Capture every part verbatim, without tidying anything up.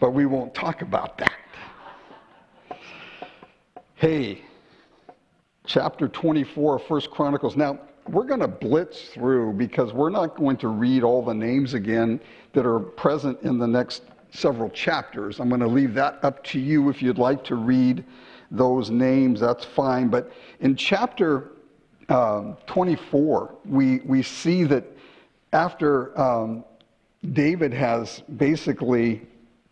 but we won't talk about that. Hey, chapter twenty-four of First Chronicles. Now, we're going to blitz through because we're not going to read all the names again that are present in the next several chapters. I'm going to leave that up to you. If you'd like to read those names, that's fine. But in chapter um, twenty-four, we, we see that after um, David has basically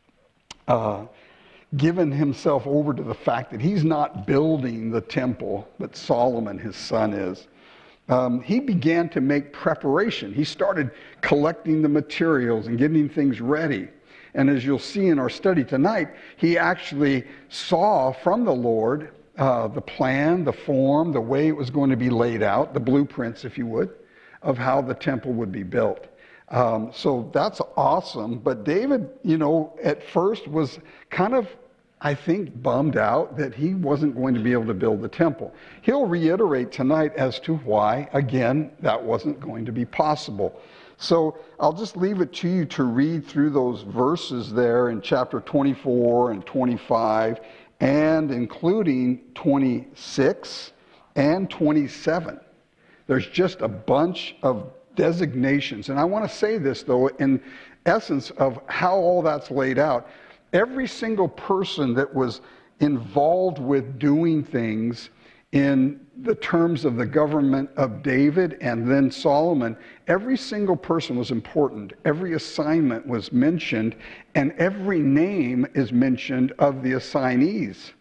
uh, given himself over to the fact that he's not building the temple, but Solomon, his son, is. Um, he began to make preparation. He started collecting the materials and getting things ready. And as you'll see in our study tonight, he actually saw from the Lord uh, the plan, the form, the way it was going to be laid out, the blueprints, if you would, of how the temple would be built. Um, so that's awesome. But David, you know, at first was kind of, I think, bummed out that he wasn't going to be able to build the temple. He'll reiterate tonight as to why, again, that wasn't going to be possible. So I'll just leave it to you to read through those verses there in chapter twenty-four and twenty-five, and including twenty-six and twenty-seven. There's just a bunch of designations. And I want to say this, though, in essence of how all that's laid out. Every single person that was involved with doing things in the terms of the government of David and then Solomon, every single person was important. Every assignment was mentioned, and every name is mentioned of the assignees.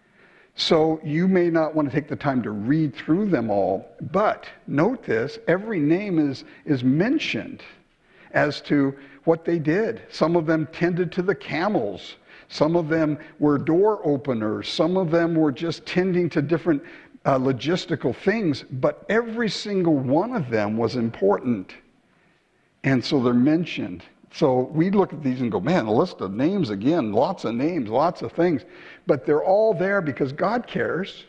So you may not want to take the time to read through them all, but note this, every name is, is mentioned as to what they did. Some of them tended to the camels. Some of them were door openers. Some of them were just tending to different uh, logistical things, but every single one of them was important. And so they're mentioned. So we look at these and go, man, a list of names again, lots of names, lots of things. But they're all there because God cares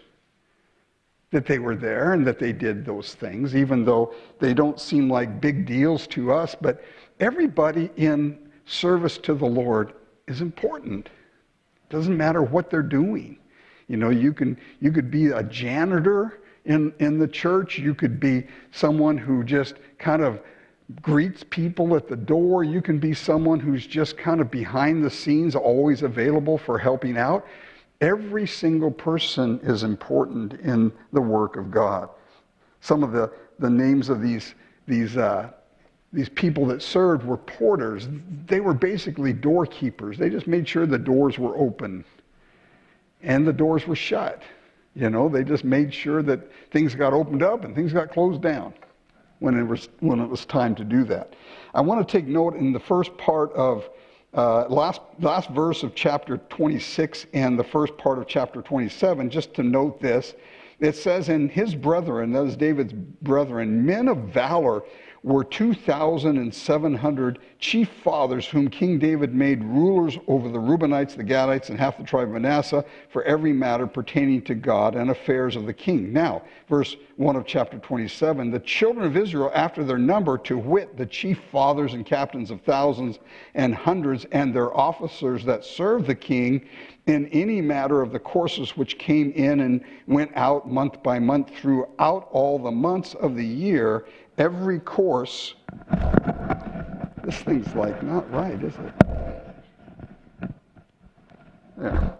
that they were there and that they did those things, even though they don't seem like big deals to us. But everybody in service to the Lord is important. It doesn't matter what they're doing. You know, you can you could be a janitor in, in the church. You could be someone who just kind of greets people at the door. You can be someone who's just kind of behind the scenes, always available for helping out. Every single person is important in the work of God. Some of the, the names of these, these, uh, these people that served were porters. They were basically doorkeepers. They just made sure the doors were open and the doors were shut. You know, they just made sure that things got opened up and things got closed down when it was when it was time to do that. I want to take note in the first part of uh, last last verse of chapter twenty-six and the first part of chapter twenty-seven, just to note this. It says, "And his brethren," that is David's brethren, "men of valor were two thousand seven hundred chief fathers, whom King David made rulers over the Reubenites, the Gadites, and half the tribe of Manasseh, for every matter pertaining to God and affairs of the king." Now, verse one of chapter twenty-seven, "The children of Israel, after their number, to wit, the chief fathers and captains of thousands and hundreds, and their officers that served the king, in any matter of the courses which came in and went out month by month throughout all the months of the year, every course," this thing's like not right, is it? There.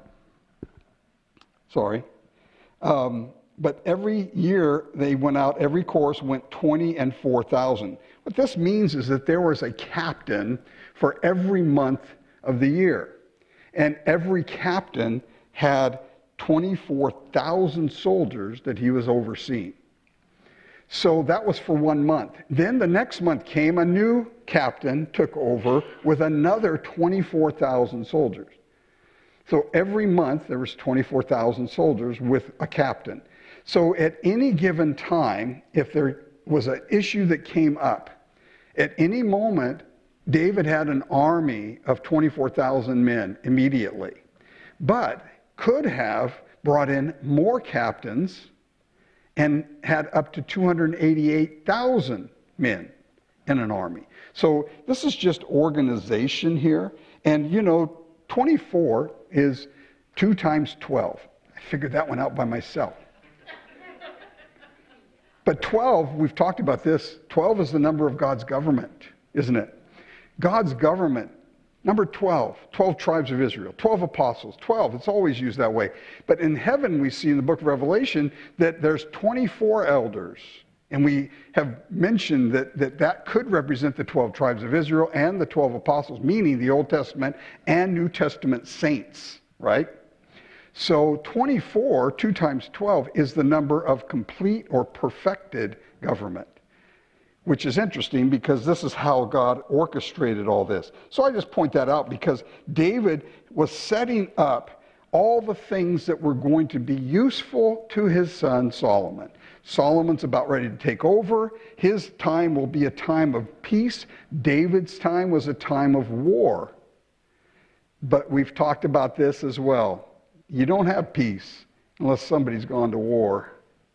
Sorry. Um, but every year they went out, every course went twenty and four thousand. What this means is that there was a captain for every month of the year. And every captain had twenty-four thousand soldiers that he was overseeing. So that was for one month. Then the next month came, a new captain took over with another twenty-four thousand soldiers. So every month there was twenty-four thousand soldiers with a captain. So at any given time, if there was an issue that came up, at any moment, David had an army of twenty-four thousand men immediately, but could have brought in more captains and had up to two hundred eighty-eight thousand men in an army. So this is just organization here. And, you know, twenty-four is two times twelve. I figured that one out by myself. But twelve, we've talked about this, twelve is the number of God's government, isn't it? God's government, number twelve, twelve tribes of Israel, twelve apostles, twelve, it's always used that way. But in heaven, we see in the book of Revelation that there's twenty-four elders. And we have mentioned that, that that could represent the twelve tribes of Israel and the twelve apostles, meaning the Old Testament and New Testament saints, right? So twenty-four, two times twelve, is the number of complete or perfected government, which is interesting because this is how God orchestrated all this. So I just point that out because David was setting up all the things that were going to be useful to his son Solomon. Solomon's about ready to take over. His time will be a time of peace. David's time was a time of war. But we've talked about this as well. You don't have peace unless somebody's gone to war.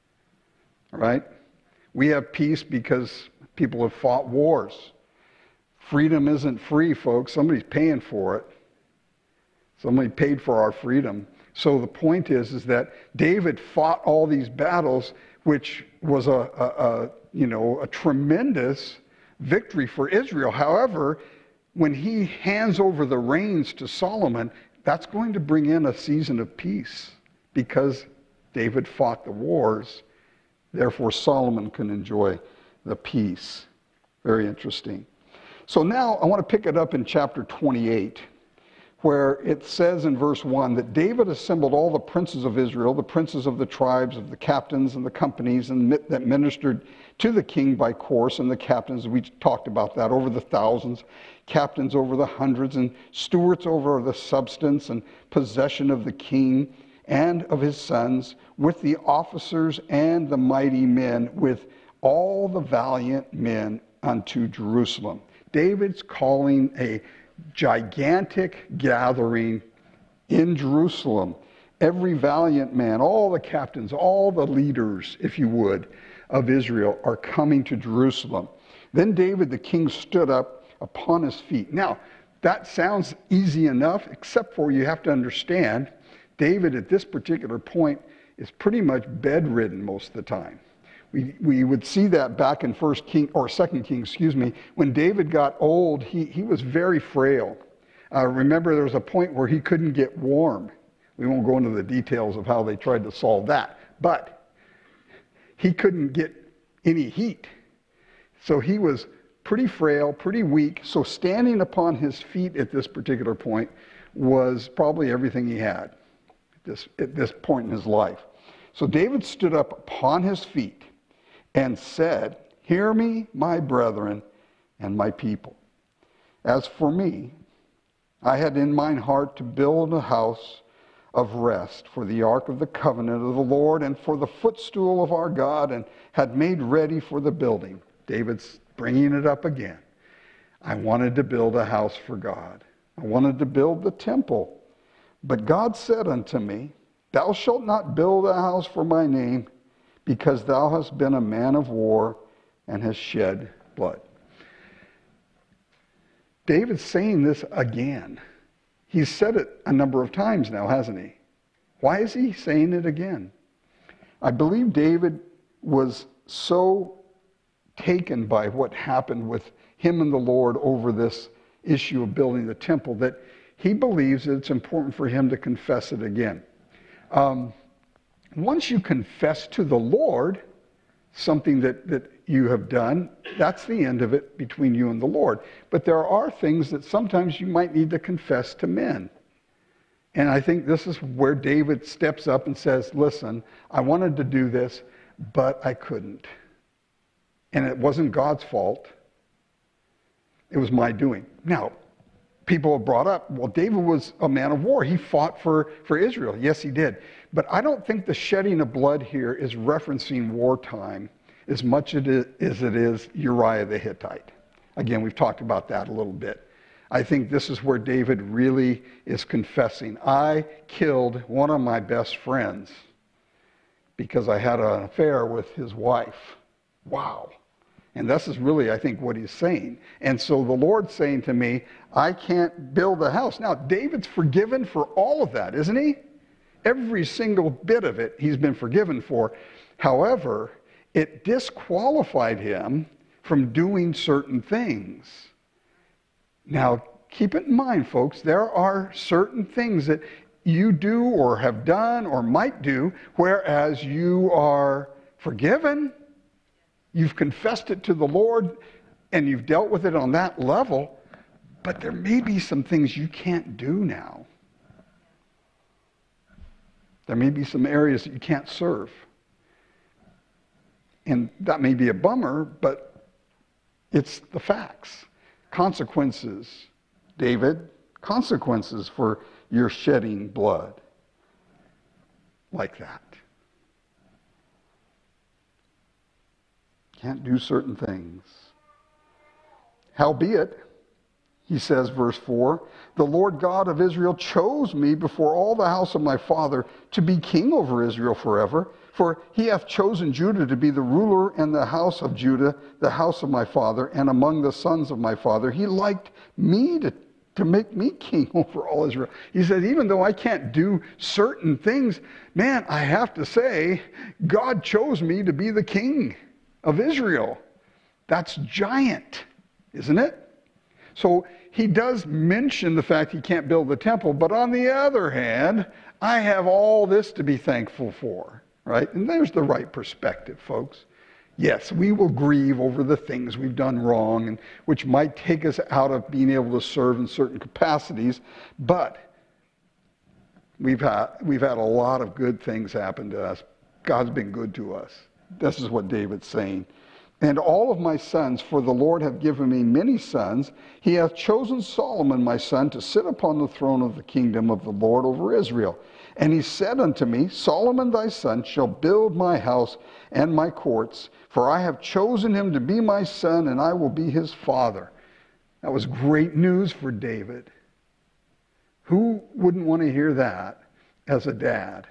All right? We have peace because people have fought wars. Freedom isn't free, folks. Somebody's paying for it. Somebody paid for our freedom. So the point is, is that David fought all these battles, which was a, a, a you know, a tremendous victory for Israel. However, when he hands over the reins to Solomon, that's going to bring in a season of peace because David fought the wars. Therefore, Solomon can enjoy the peace. Very interesting. So now I want to pick it up in chapter twenty-eight, where it says in verse one that David assembled all the princes of Israel, the princes of the tribes, of the captains and the companies and that ministered to the king by course, and the captains, we talked about that, over the thousands, captains over the hundreds, and stewards over the substance and possession of the king and of his sons, with the officers and the mighty men, with all the valiant men unto Jerusalem. David's calling a gigantic gathering in Jerusalem. Every valiant man, all the captains, all the leaders, if you would, of Israel are coming to Jerusalem. Then David the king stood up upon his feet. Now, that sounds easy enough, except for you have to understand, David at this particular point is pretty much bedridden most of the time. We, we would see that back in First King or Second King, excuse me. When David got old, he, he was very frail. Uh, remember, there was a point where he couldn't get warm. We won't go into the details of how they tried to solve that, but he couldn't get any heat. So he was pretty frail, pretty weak. So standing upon his feet at this particular point was probably everything he had at this, at this point in his life. So David stood up upon his feet and said, "Hear me, my brethren and my people. As for me, I had in mine heart to build a house of rest for the ark of the covenant of the Lord and for the footstool of our God, and had made ready for the building." David's bringing it up again. I wanted to build a house for God. I wanted to build the temple. But God said unto me, "Thou shalt not build a house for my name, because thou hast been a man of war and hast shed blood." David's saying this again. He's said it a number of times now, hasn't he? Why is he saying it again? I believe David was so taken by what happened with him and the Lord over this issue of building the temple that he believes that it's important for him to confess it again. Um, once you confess to the Lord something that, that you have done, that's the end of it between you and the Lord. But there are things that sometimes you might need to confess to men. And I think this is where David steps up and says, listen, I wanted to do this, but I couldn't. And it wasn't God's fault. It was my doing. Now, people have brought up, well, David was a man of war. He fought for, for Israel. Yes, he did. But I don't think the shedding of blood here is referencing wartime as much as it is Uriah the Hittite. Again, we've talked about that a little bit. I think this is where David really is confessing. I killed one of my best friends because I had an affair with his wife. Wow. And this is really, I think, what he's saying. And so the Lord's saying to me, I can't build a house. Now, David's forgiven for all of that, isn't he? Every single bit of it he's been forgiven for. However, it disqualified him from doing certain things. Now, keep it in mind, folks, there are certain things that you do or have done or might do, whereas you are forgiven, you've confessed it to the Lord, and you've dealt with it on that level, but there may be some things you can't do now. There may be some areas that you can't serve. And that may be a bummer, but it's the facts. Consequences, David, consequences for your shedding blood like that. Can't do certain things. Howbeit, he says, verse four, the Lord God of Israel chose me before all the house of my father to be king over Israel forever. For he hath chosen Judah to be the ruler in the house of Judah, the house of my father, and among the sons of my father. He liked me to, to make me king over all Israel. He said, even though I can't do certain things, man, I have to say, God chose me to be the king of Israel. That's giant, isn't it? So he does mention the fact he can't build the temple, but on the other hand, I have all this to be thankful for, right? And there's the right perspective, folks. Yes, we will grieve over the things we've done wrong, and which might take us out of being able to serve in certain capacities, but we've had, we've had a lot of good things happen to us. God's been good to us. This is what David's saying. And all of my sons, for the Lord hath given me many sons, he hath chosen Solomon my son to sit upon the throne of the kingdom of the Lord over Israel. And he said unto me, Solomon thy son shall build my house and my courts, for I have chosen him to be my son, and I will be his father. That was great news for David. Who wouldn't want to hear that as a dad?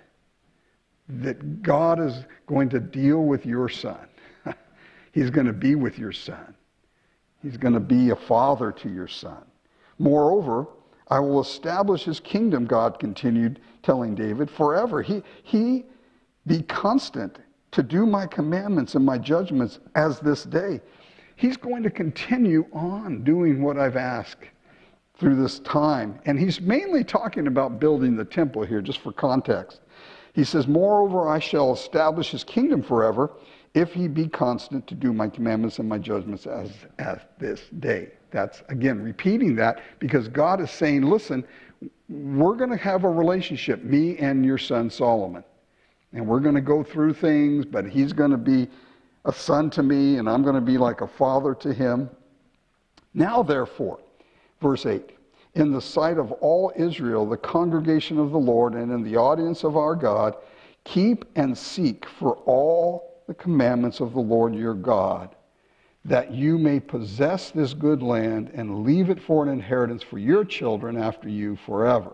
That God is going to deal with your son. He's going to be with your son. He's going to be a father to your son. Moreover, I will establish his kingdom, God continued, telling David, forever. He, he be constant to do my commandments and my judgments as this day. He's going to continue on doing what I've asked through this time. And he's mainly talking about building the temple here, just for context. He says, moreover, I shall establish his kingdom forever, if he be constant to do my commandments and my judgments as, as this day. That's, again, repeating that because God is saying, listen, we're going to have a relationship, me and your son Solomon. And we're going to go through things, but he's going to be a son to me, and I'm going to be like a father to him. Now, therefore, verse eight, in the sight of all Israel, the congregation of the Lord, and in the audience of our God, keep and seek for all the commandments of the Lord your God, that you may possess this good land and leave it for an inheritance for your children after you forever.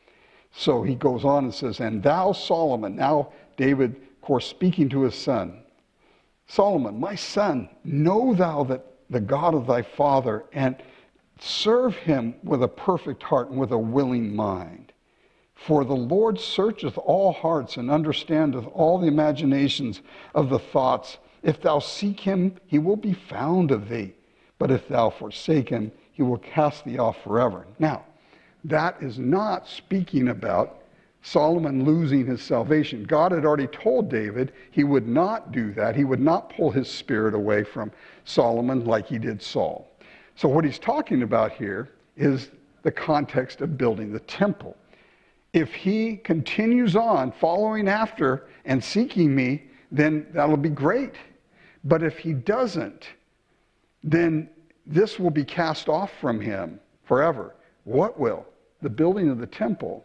So he goes on and says, and thou, Solomon, now David, of course, speaking to his son, Solomon, my son, know thou that the God of thy father, and serve him with a perfect heart and with a willing mind. For the Lord searcheth all hearts and understandeth all the imaginations of the thoughts. If thou seek him, he will be found of thee. But if thou forsake him, he will cast thee off forever. Now, that is not speaking about Solomon losing his salvation. God had already told David he would not do that. He would not pull his spirit away from Solomon like he did Saul. So what he's talking about here is the context of building the temple. If he continues on following after and seeking me, then that'll be great. But if he doesn't, then this will be cast off from him forever. What will? The building of the temple.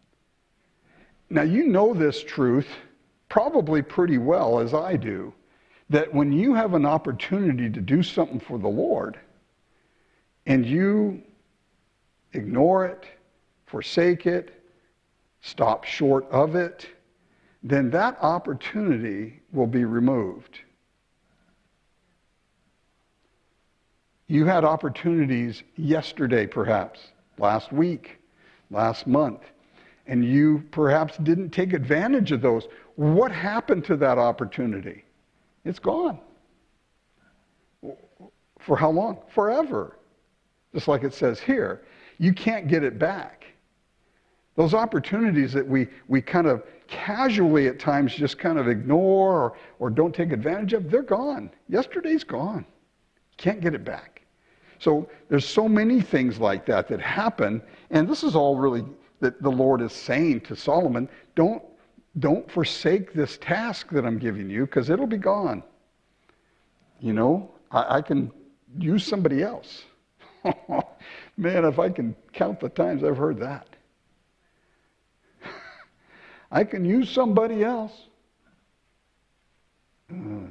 Now, you know this truth probably pretty well, as I do, that when you have an opportunity to do something for the Lord and you ignore it, forsake it, stop short of it, then that opportunity will be removed. You had opportunities yesterday, perhaps, last week, last month, and you perhaps didn't take advantage of those. What happened to that opportunity? It's gone. For how long? Forever. Just like it says here. You can't get it back. Those opportunities that we, we kind of casually at times just kind of ignore or, or don't take advantage of, they're gone. Yesterday's gone. Can't get it back. So there's so many things like that that happen, and this is all really that the Lord is saying to Solomon, don't, don't forsake this task that I'm giving you, because it'll be gone. You know, I, I can use somebody else. Man, if I can count the times I've heard that. I can use somebody else. Uh,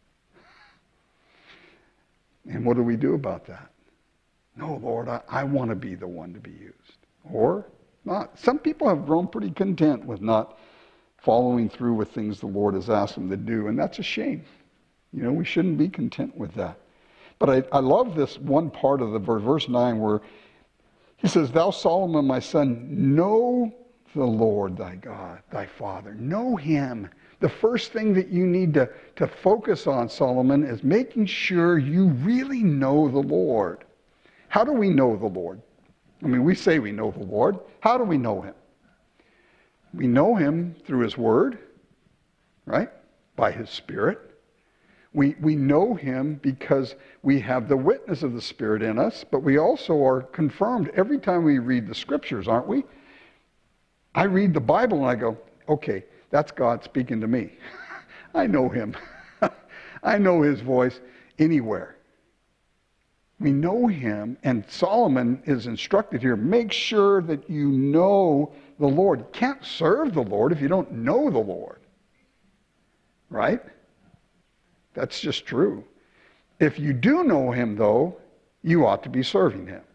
and what do we do about that? No, Lord, I, I want to be the one to be used. Or not. Some people have grown pretty content with not following through with things the Lord has asked them to do, and that's a shame. You know, we shouldn't be content with that. But I, I love this one part of the verse, verse nine, where he says, Thou, Solomon, my son, know the Lord thy God, thy Father. Know him. The first thing that you need to, to focus on, Solomon, is making sure you really know the Lord. How do we know the Lord? I mean, we say we know the Lord. How do we know him? We know him through his word, right? By his Spirit. We, we know him because we have the witness of the Spirit in us, but we also are confirmed every time we read the Scriptures, aren't we? I read the Bible and I go, okay, that's God speaking to me. I know him. I know his voice anywhere. We know him, and Solomon is instructed here, make sure that you know the Lord. You can't serve the Lord if you don't know the Lord. Right? That's just true. If you do know him, though, you ought to be serving him.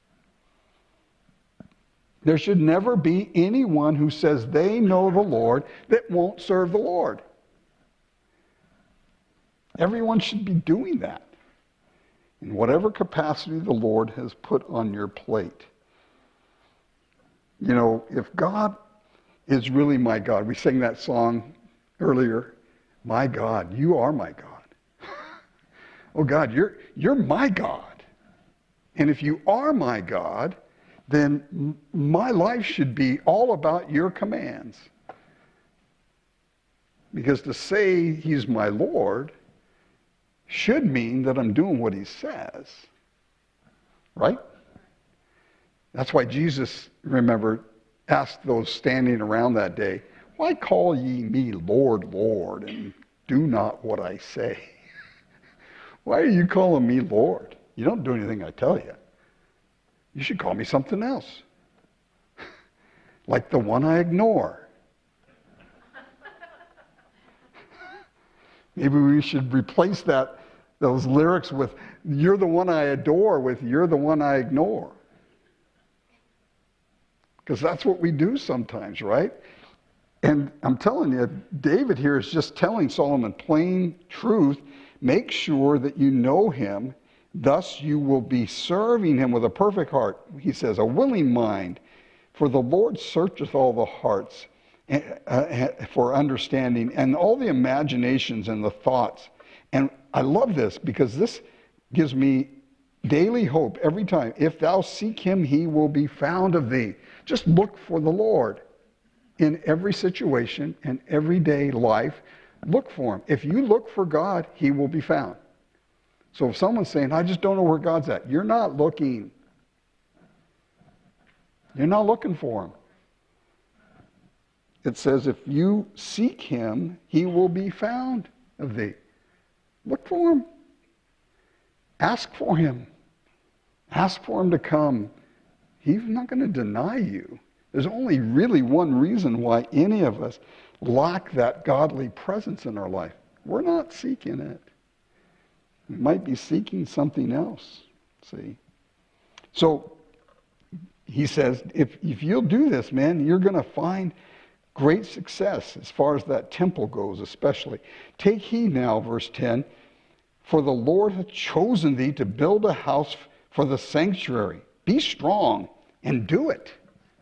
There should never be anyone who says they know the Lord that won't serve the Lord. Everyone should be doing that in whatever capacity the Lord has put on your plate. You know, if God is really my God, we sang that song earlier, my God, you are my God. Oh God, you're, you're my God. And if you are my God, then my life should be all about your commands. Because to say he's my Lord should mean that I'm doing what he says. Right? That's why Jesus, remember, asked those standing around that day, why call ye me Lord, Lord, and do not what I say? Why are you calling me Lord? You don't do anything I tell you. You should call me something else. Like the one I ignore. Maybe we should replace that, those lyrics with, you're the one I adore, with you're the one I ignore. Because that's what we do sometimes, right? And I'm telling you, David here is just telling Solomon plain truth. Make sure that you know him. Thus you will be serving him with a perfect heart. He says, a willing mind. For the Lord searcheth all the hearts for understanding and all the imaginations and the thoughts. And I love this because this gives me daily hope every time. If thou seek him, he will be found of thee. Just look for the Lord in every situation and everyday life. Look for him. If you look for God, he will be found. So if someone's saying, I just don't know where God's at, you're not looking. You're not looking for him. It says, if you seek him, he will be found of thee. Look for him. Ask for him. Ask for him to come. He's not going to deny you. There's only really one reason why any of us lack that godly presence in our life. We're not seeking it. We might be seeking something else, see? So he says, if, if you'll do this, man, you're going to find great success as far as that temple goes, especially. Take heed now, verse ten, For the Lord hath chosen thee to build a house for the sanctuary. Be strong and do it.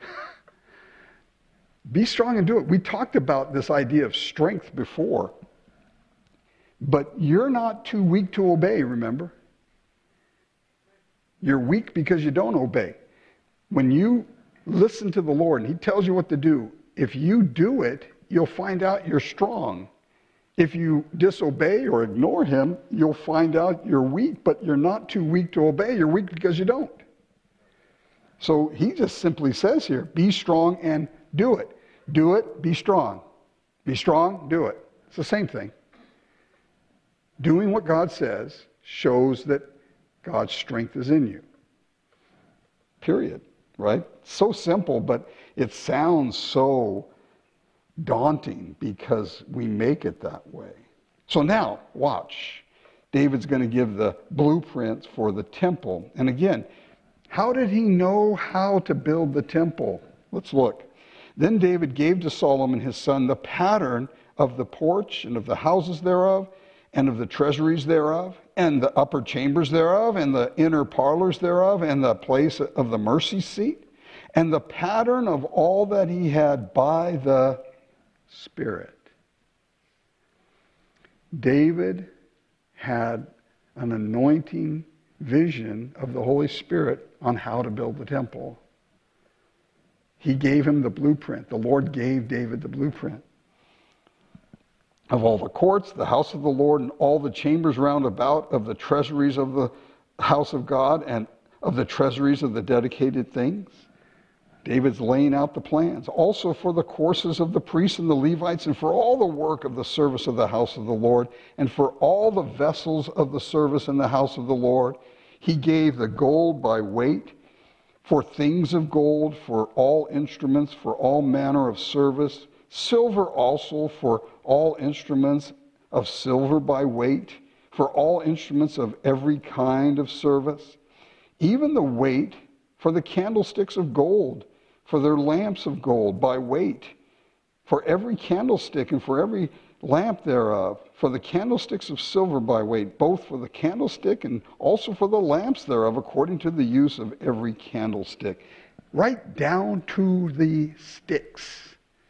Be strong and do it. We talked about this idea of strength before. But you're not too weak to obey, remember? You're weak because you don't obey. When you listen to the Lord and he tells you what to do, if you do it, you'll find out you're strong. If you disobey or ignore him, you'll find out you're weak, but you're not too weak to obey. You're weak because you don't. So he just simply says here, be strong and do it. Do it, be strong. Be strong, do it. It's the same thing. Doing what God says shows that God's strength is in you. Period. Right? So simple, but it sounds so daunting because we make it that way. So now, watch. David's going to give the blueprints for the temple. And again, how did he know how to build the temple? Let's look. Then David gave to Solomon his son the pattern of the porch and of the houses thereof, and of the treasuries thereof, and the upper chambers thereof, and the inner parlors thereof, and the place of the mercy seat, and the pattern of all that he had by the Spirit. David had an anointing vision of the Holy Spirit on how to build the temple. He gave him the blueprint. The Lord gave David the blueprint of all the courts, the house of the Lord, and all the chambers round about, of the treasuries of the house of God, and of the treasuries of the dedicated things. David's laying out the plans. Also for the courses of the priests and the Levites, and for all the work of the service of the house of the Lord, and for all the vessels of the service in the house of the Lord. He gave the gold by weight, for things of gold, for all instruments, for all manner of service, silver also for all instruments of silver by weight, for all instruments of every kind of service, even the weight for the candlesticks of gold, for their lamps of gold by weight, for every candlestick and for every lamp thereof, for the candlesticks of silver by weight, both for the candlestick and also for the lamps thereof, according to the use of every candlestick, right down to the sticks.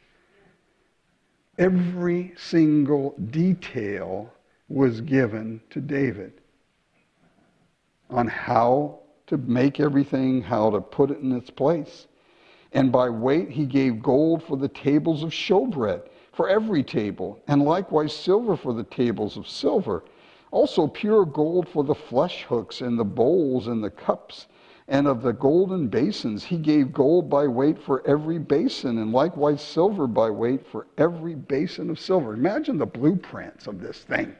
Every single detail was given to David on how to make everything, how to put it in its place. And by weight he gave gold for the tables of showbread, for every table, and likewise silver for the tables of silver. Also pure gold for the flesh hooks and the bowls and the cups. And of the golden basins he gave gold by weight for every basin, and likewise silver by weight for every basin of silver. Imagine the blueprints of this thing.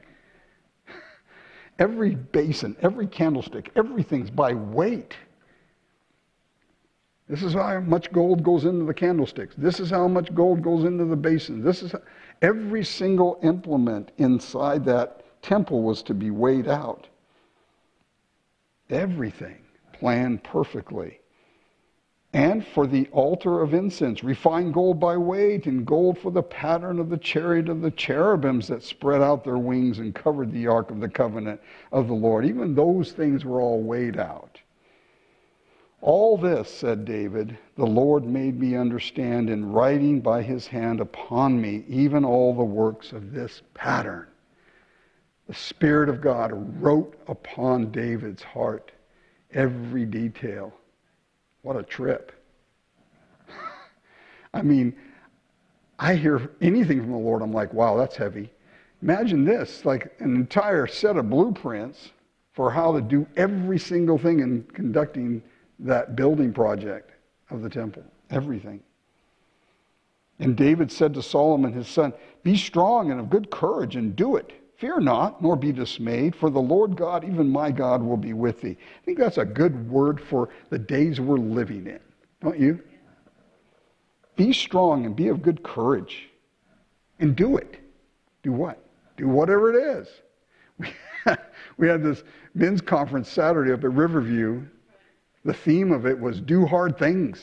Every basin, every candlestick, everything's by weight. This is how much gold goes into the candlesticks. This is how much gold goes into the basin. This is how, every single implement inside that temple was to be weighed out. Everything planned perfectly. And for the altar of incense, refined gold by weight, and gold for the pattern of the chariot of the cherubims that spread out their wings and covered the ark of the covenant of the Lord. Even those things were all weighed out. All this, said David, the Lord made me understand in writing by his hand upon me, even all the works of this pattern. The Spirit of God wrote upon David's heart every detail. What a trip. I mean, I hear anything from the Lord, I'm like, wow, that's heavy. Imagine this, like an entire set of blueprints for how to do every single thing in conducting that building project of the temple. Everything. And David said to Solomon his son, be strong and of good courage and do it. Fear not, nor be dismayed, for the Lord God, even my God, will be with thee. I think that's a good word for the days we're living in, don't you? Be strong and be of good courage. And do it. Do what? Do whatever it is. We, we had this men's conference Saturday up at Riverview. The theme of it was do hard things.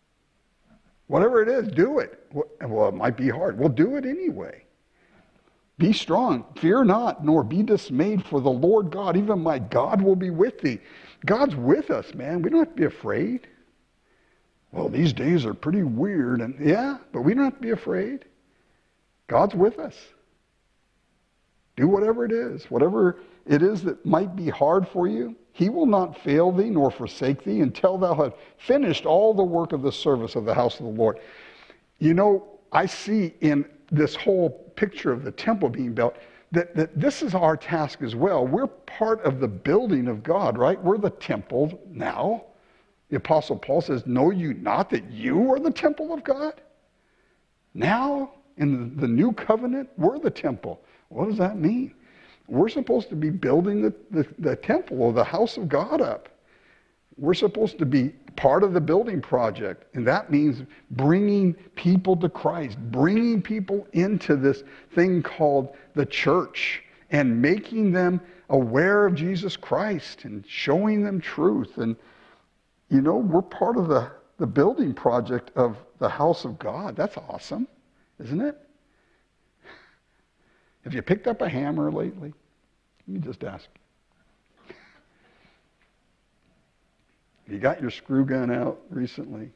Whatever it is, do it. Well, it might be hard. Well, do it anyway. Be strong, fear not, nor be dismayed, for the Lord God, even my God, will be with thee. God's with us, man. We don't have to be afraid. Well, these days are pretty weird, and yeah, but we don't have to be afraid. God's with us. Do whatever it is, whatever it is that might be hard for you. He will not fail thee nor forsake thee until thou have finished all the work of the service of the house of the Lord. You know, I see in this whole picture of the temple being built that, that this is our task as well. We're part of the building of God, right? We're the temple now. The Apostle Paul says, know you not that you are the temple of God? Now, in the new covenant, we're the temple. What does that mean? We're supposed to be building the, the, the temple or the house of God up. We're supposed to be part of the building project, and that means bringing people to Christ, bringing people into this thing called the church, and making them aware of Jesus Christ and showing them truth. And, you know, we're part of the, the building project of the house of God. That's awesome, isn't it? Have you picked up a hammer lately? Let me just ask. You got your screw gun out recently?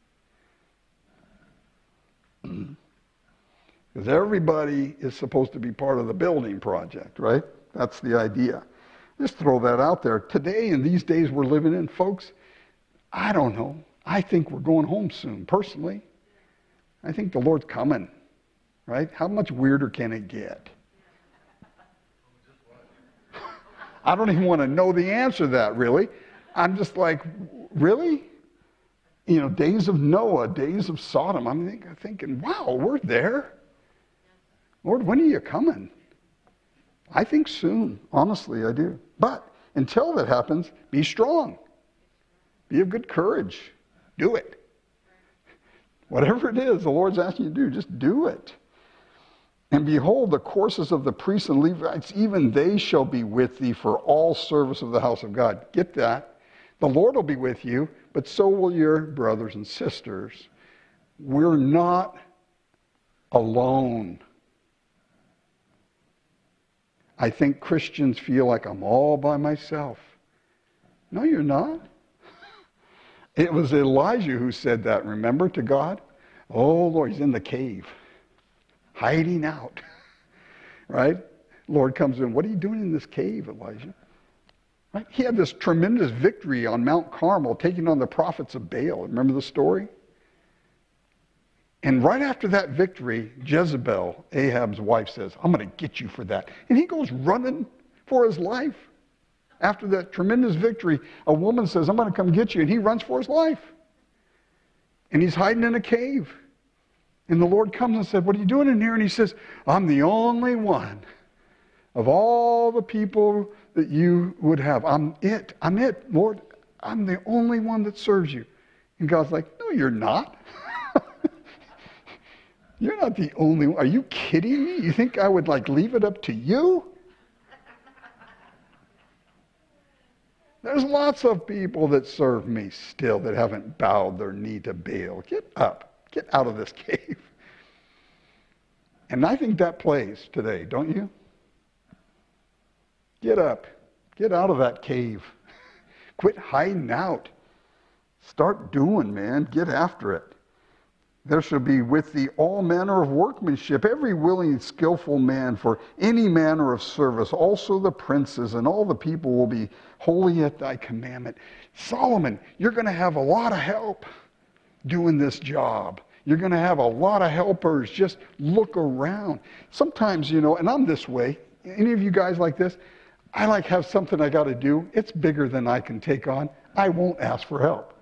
Because everybody is supposed to be part of the building project, right? That's the idea. Just throw that out there. Today, in these days we're living in, folks, I don't know. I think we're going home soon, personally. I think the Lord's coming, right? How much weirder can it get? I don't even want to know the answer to that, really. I'm just like, really? You know, days of Noah, days of Sodom. I'm thinking, wow, we're there. Lord, when are you coming? I think soon. Honestly, I do. But until that happens, be strong. Be of good courage. Do it. Whatever it is the Lord's asking you to do, just do it. And behold, the courses of the priests and Levites, even they shall be with thee for all service of the house of God. Get that? The Lord will be with you, but so will your brothers and sisters. We're not alone. I think Christians feel like I'm all by myself. No, you're not. It was Elijah who said that, remember, to God? Oh, Lord, he's in the cave, hiding out, right? Lord comes in, what are you doing in this cave, Elijah? Right? He had this tremendous victory on Mount Carmel, taking on the prophets of Baal. Remember the story? And right after that victory, Jezebel, Ahab's wife, says, I'm going to get you for that. And he goes running for his life. After that tremendous victory, a woman says, I'm going to come get you. And he runs for his life. And he's hiding in a cave. And the Lord comes and said, what are you doing in here? And he says, I'm the only one of all the people that you would have. I'm it. I'm it, Lord. I'm the only one that serves you. And God's like, no, you're not. You're not the only one. Are you kidding me? You think I would like leave it up to you? There's lots of people that serve me still that haven't bowed their knee to Baal. Get up. Get out of this cave. And I think that plays today, don't you? Get up. Get out of that cave. Quit hiding out. Start doing, man. Get after it. There shall be with thee all manner of workmanship, every willing and skillful man for any manner of service. Also the princes and all the people will be holy at thy commandment. Solomon, you're going to have a lot of help doing this job. You're going to have a lot of helpers. Just look around. Sometimes, you know, and I'm this way. Any of you guys like this? I like have something I got to do. It's bigger than I can take on. I won't ask for help.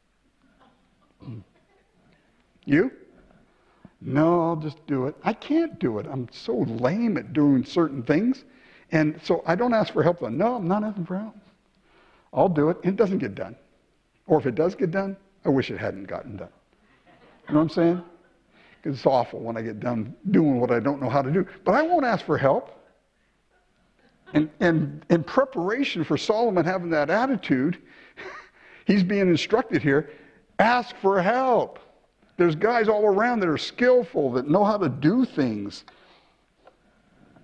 You? No, I'll just do it. I can't do it. I'm so lame at doing certain things. And so I don't ask for help. No, I'm not asking for help. I'll do it. And it doesn't get done. Or if it does get done, I wish it hadn't gotten done. You know what I'm saying? Because it's awful when I get done doing what I don't know how to do. But I won't ask for help. And, and in preparation for Solomon having that attitude, he's being instructed here, ask for help. There's guys all around that are skillful, that know how to do things.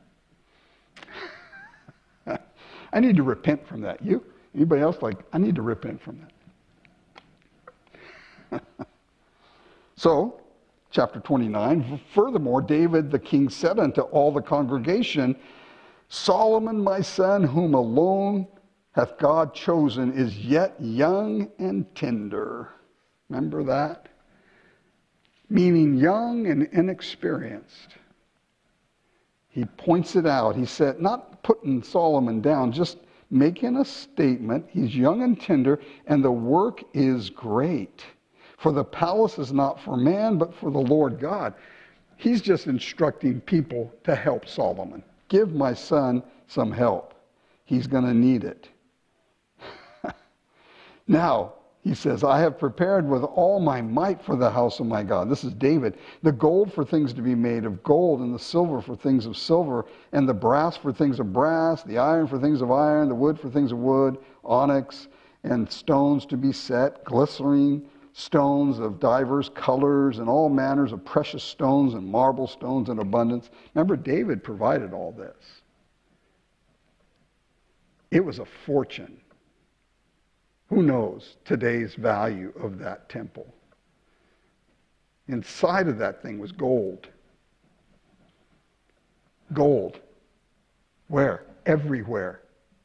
I need to repent from that. You? Anybody else like, I need to repent from that? So, chapter twenty-nine, furthermore, David the king said unto all the congregation, Solomon my son, whom alone hath God chosen, is yet young and tender. Remember that? Meaning young and inexperienced. He points it out. He said, not putting Solomon down, just making a statement. He's young and tender, and the work is great. For the palace is not for man, but for the Lord God. He's just instructing people to help Solomon. Give my son some help. He's going to need it. Now, he says, I have prepared with all my might for the house of my God. This is David. The gold for things to be made of gold, and the silver for things of silver, and the brass for things of brass, the iron for things of iron, the wood for things of wood, onyx, and stones to be set, glistening stones of divers colors, and all manners of precious stones and marble stones in abundance. Remember, David provided all this. It was a fortune. Who knows today's value of that temple? Inside of that thing was gold. Gold. Where? Everywhere.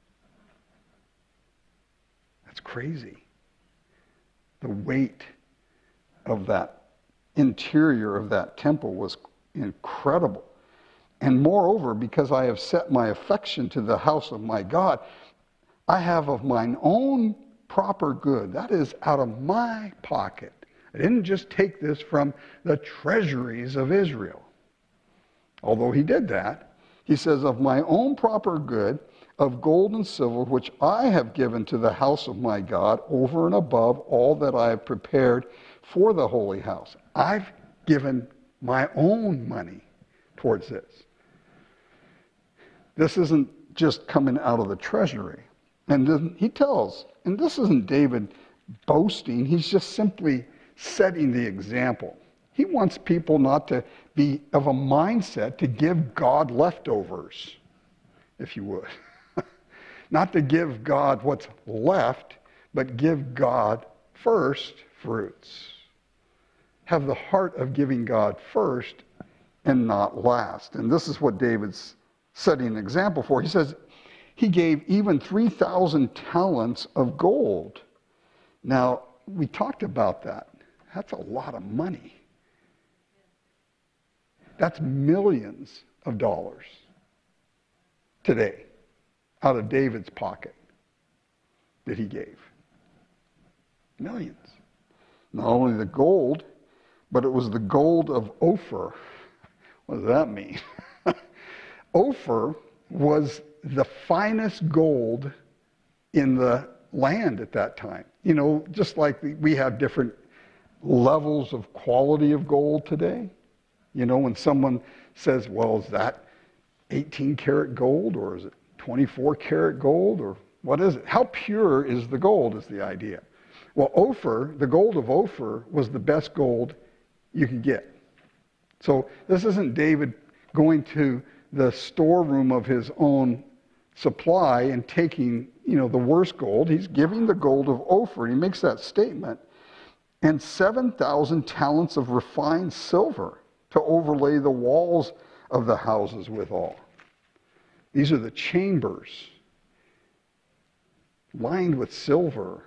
That's crazy. The weight of that interior of that temple was incredible. And moreover, because I have set my affection to the house of my God, I have of mine own proper good. That is out of my pocket. I didn't just take this from the treasuries of Israel. Although he did that, he says, of my own proper good, of gold and silver, which I have given to the house of my God, over and above all that I have prepared for the holy house. I've given my own money towards this. This isn't just coming out of the treasury. And then he tells, and this isn't David boasting, he's just simply setting the example. He wants people not to be of a mindset to give God leftovers, if you would. Not to give God what's left, but give God first fruits. Have the heart of giving God first and not last. And this is what David's setting an example for. He says, he gave even three thousand talents of gold. Now, we talked about that. That's a lot of money. That's millions of dollars today out of David's pocket that he gave. Millions. Not only the gold, but it was the gold of Ophir. What does that mean? Ophir was the finest gold in the land at that time. You know, just like we have different levels of quality of gold today. You know, when someone says, well, is that eighteen karat gold, or is it twenty-four karat gold, or what is it? How pure is the gold is the idea. Well, Ophir, the gold of Ophir, was the best gold you could get. So this isn't David going to the storeroom of his own supply and taking, you know, the worst gold. He's giving the gold of Ophir. He makes that statement. And seven thousand talents of refined silver to overlay the walls of the houses withal. These are the chambers lined with silver.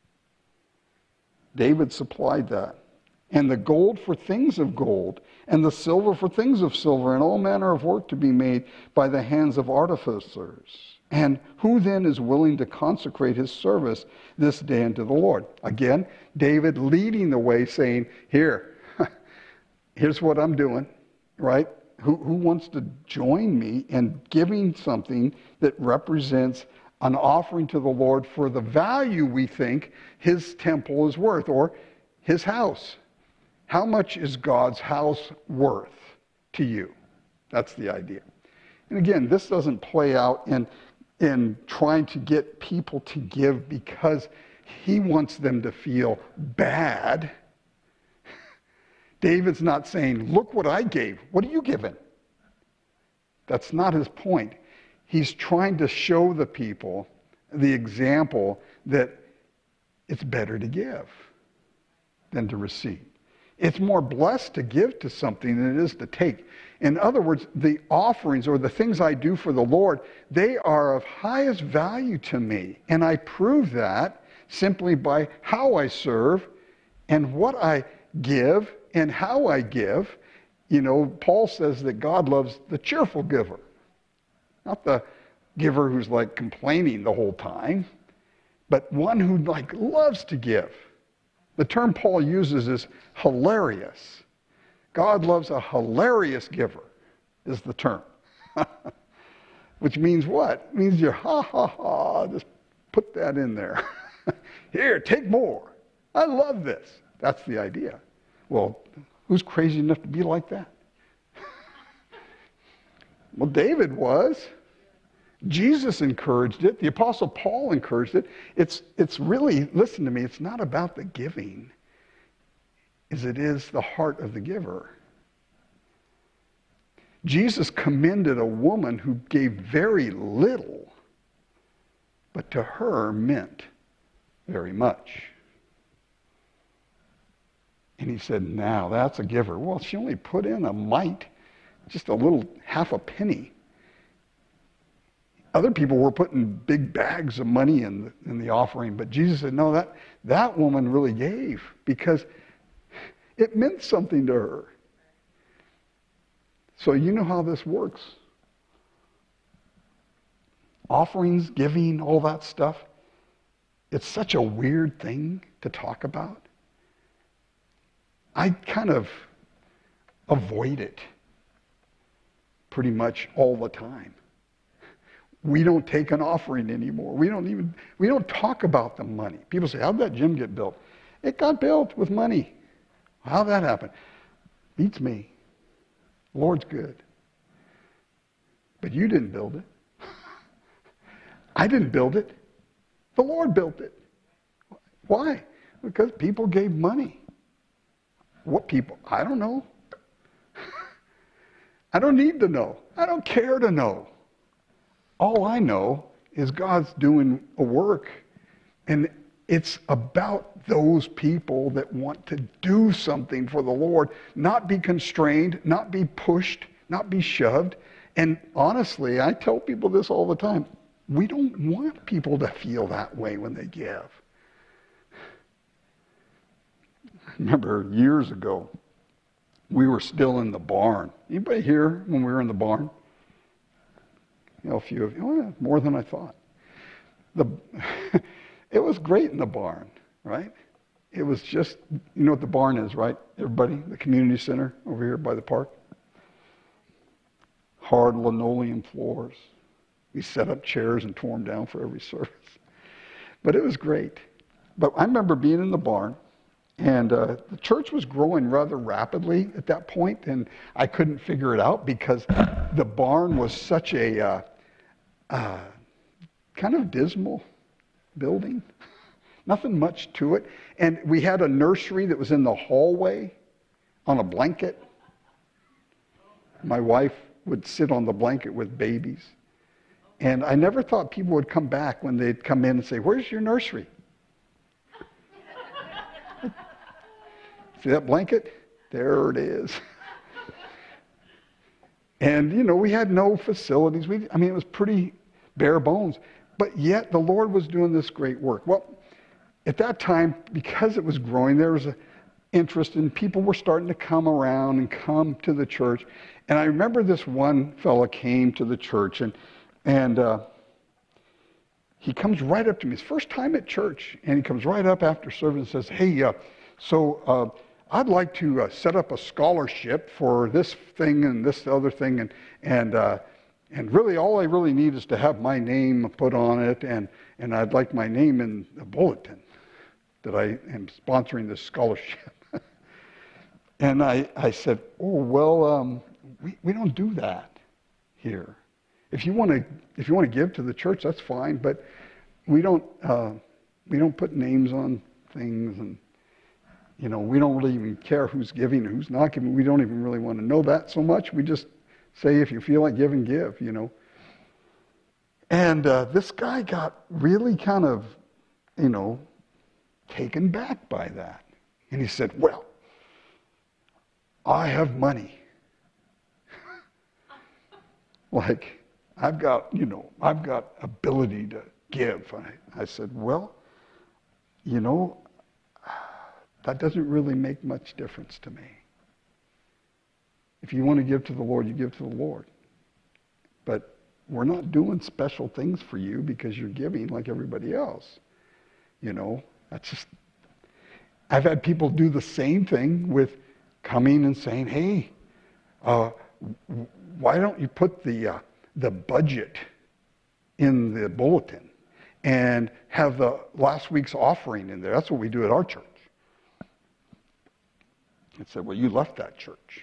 David supplied that. And the gold for things of gold, and the silver for things of silver, and all manner of work to be made by the hands of artificers. And who then is willing to consecrate his service this day unto the Lord? Again, David leading the way, saying, here, here's what I'm doing, right? Who, who wants to join me in giving something that represents an offering to the Lord for the value we think his temple is worth, or his house? How much is God's house worth to you? That's the idea. And again, this doesn't play out in, in trying to get people to give because he wants them to feel bad. David's not saying, look what I gave. What are you giving? That's not his point. he's trying to show the people the example that it's better to give than to receive. It's more blessed to give to something than it is to take. In other words, the offerings or the things I do for the Lord, they are of highest value to me. And I prove that simply by how I serve and what I give and how I give. You know, Paul says that God loves the cheerful giver, not the giver who's like complaining the whole time, but one who like loves to give. The term Paul uses is hilarious. God loves a hilarious giver, is the term. Which means what? It means you ha ha ha, just put that in there. Here, take more. I love this. That's the idea. Well, who's crazy enough to be like that? Well, David was. Jesus encouraged it. The Apostle Paul encouraged it. It's, it's really, listen to me, it's not about the giving as it is the heart of the giver. Jesus commended a woman who gave very little, but to her meant very much. And he said, now that's a giver. Well, she only put in a mite, just a little half a penny. Other people were putting big bags of money in the, in the offering, but Jesus said, no, that, that woman really gave because it meant something to her. So you know how this works. Offerings, giving, all that stuff. It's such a weird thing to talk about. I kind of avoid it pretty much all the time. We don't take an offering anymore. We don't even, we don't talk about the money. People say, how'd that gym get built? It got built with money. How'd that happen? Beats me. The Lord's good. But you didn't build it. I didn't build it. The Lord built it. Why? Because people gave money. What people? I don't know. I don't need to know. I don't care to know. All I know is God's doing a work, and it's about those people that want to do something for the Lord, not be constrained, not be pushed, not be shoved. And honestly, I tell people this all the time. We don't want people to feel that way when they give. I remember years ago, we were still in the barn. Anybody here when we were in the barn? You know, a few of you. Oh, yeah, more than I thought. The, it was great in the barn, right? It was just, you know what the barn is, right? Everybody, the community center over here by the park. Hard linoleum floors. We set up chairs and tore them down for every service. But it was great. But I remember being in the barn, and uh, the church was growing rather rapidly at that point, and I couldn't figure it out because the barn was such a uh, uh, kind of dismal building. Nothing much to it. And we had a nursery that was in the hallway on a blanket. My wife would sit on the blanket with babies. And I never thought people would come back when they'd come in and say, where's your nursery? See that blanket? There it is. And, you know, we had no facilities. We, I mean, it was pretty bare bones. But yet the Lord was doing this great work. Well, at that time, because it was growing, there was an interest, and people were starting to come around and come to the church. And I remember this one fella came to the church, and and uh, he comes right up to me. His first time at church, and he comes right up after service and says, hey, uh, so uh, I'd like to uh, set up a scholarship for this thing and this other thing, and and uh, and really all I really need is to have my name put on it, and, and I'd like my name in the bulletin that I am sponsoring this scholarship. And I, I said, oh, well, um, we, we don't do that here. If you want to if you want to give to the church, that's fine, but we don't uh, we don't put names on things, and you know, we don't really even care who's giving or who's not giving. We don't even really want to know that so much. We just say if you feel like giving, give, you know. And uh, this guy got really kind of, you know, taken back by that. And he said, well, I have money. Like, I've got, you know, I've got ability to give. I, I said, well, you know, that doesn't really make much difference to me. If you want to give to the Lord, you give to the Lord. But we're not doing special things for you because you're giving like everybody else. You know, that's just, I've had people do the same thing with coming and saying, hey, uh, why don't you put the uh, the budget in the bulletin and have the last week's offering in there? That's what we do at our church. I said, well, you left that church.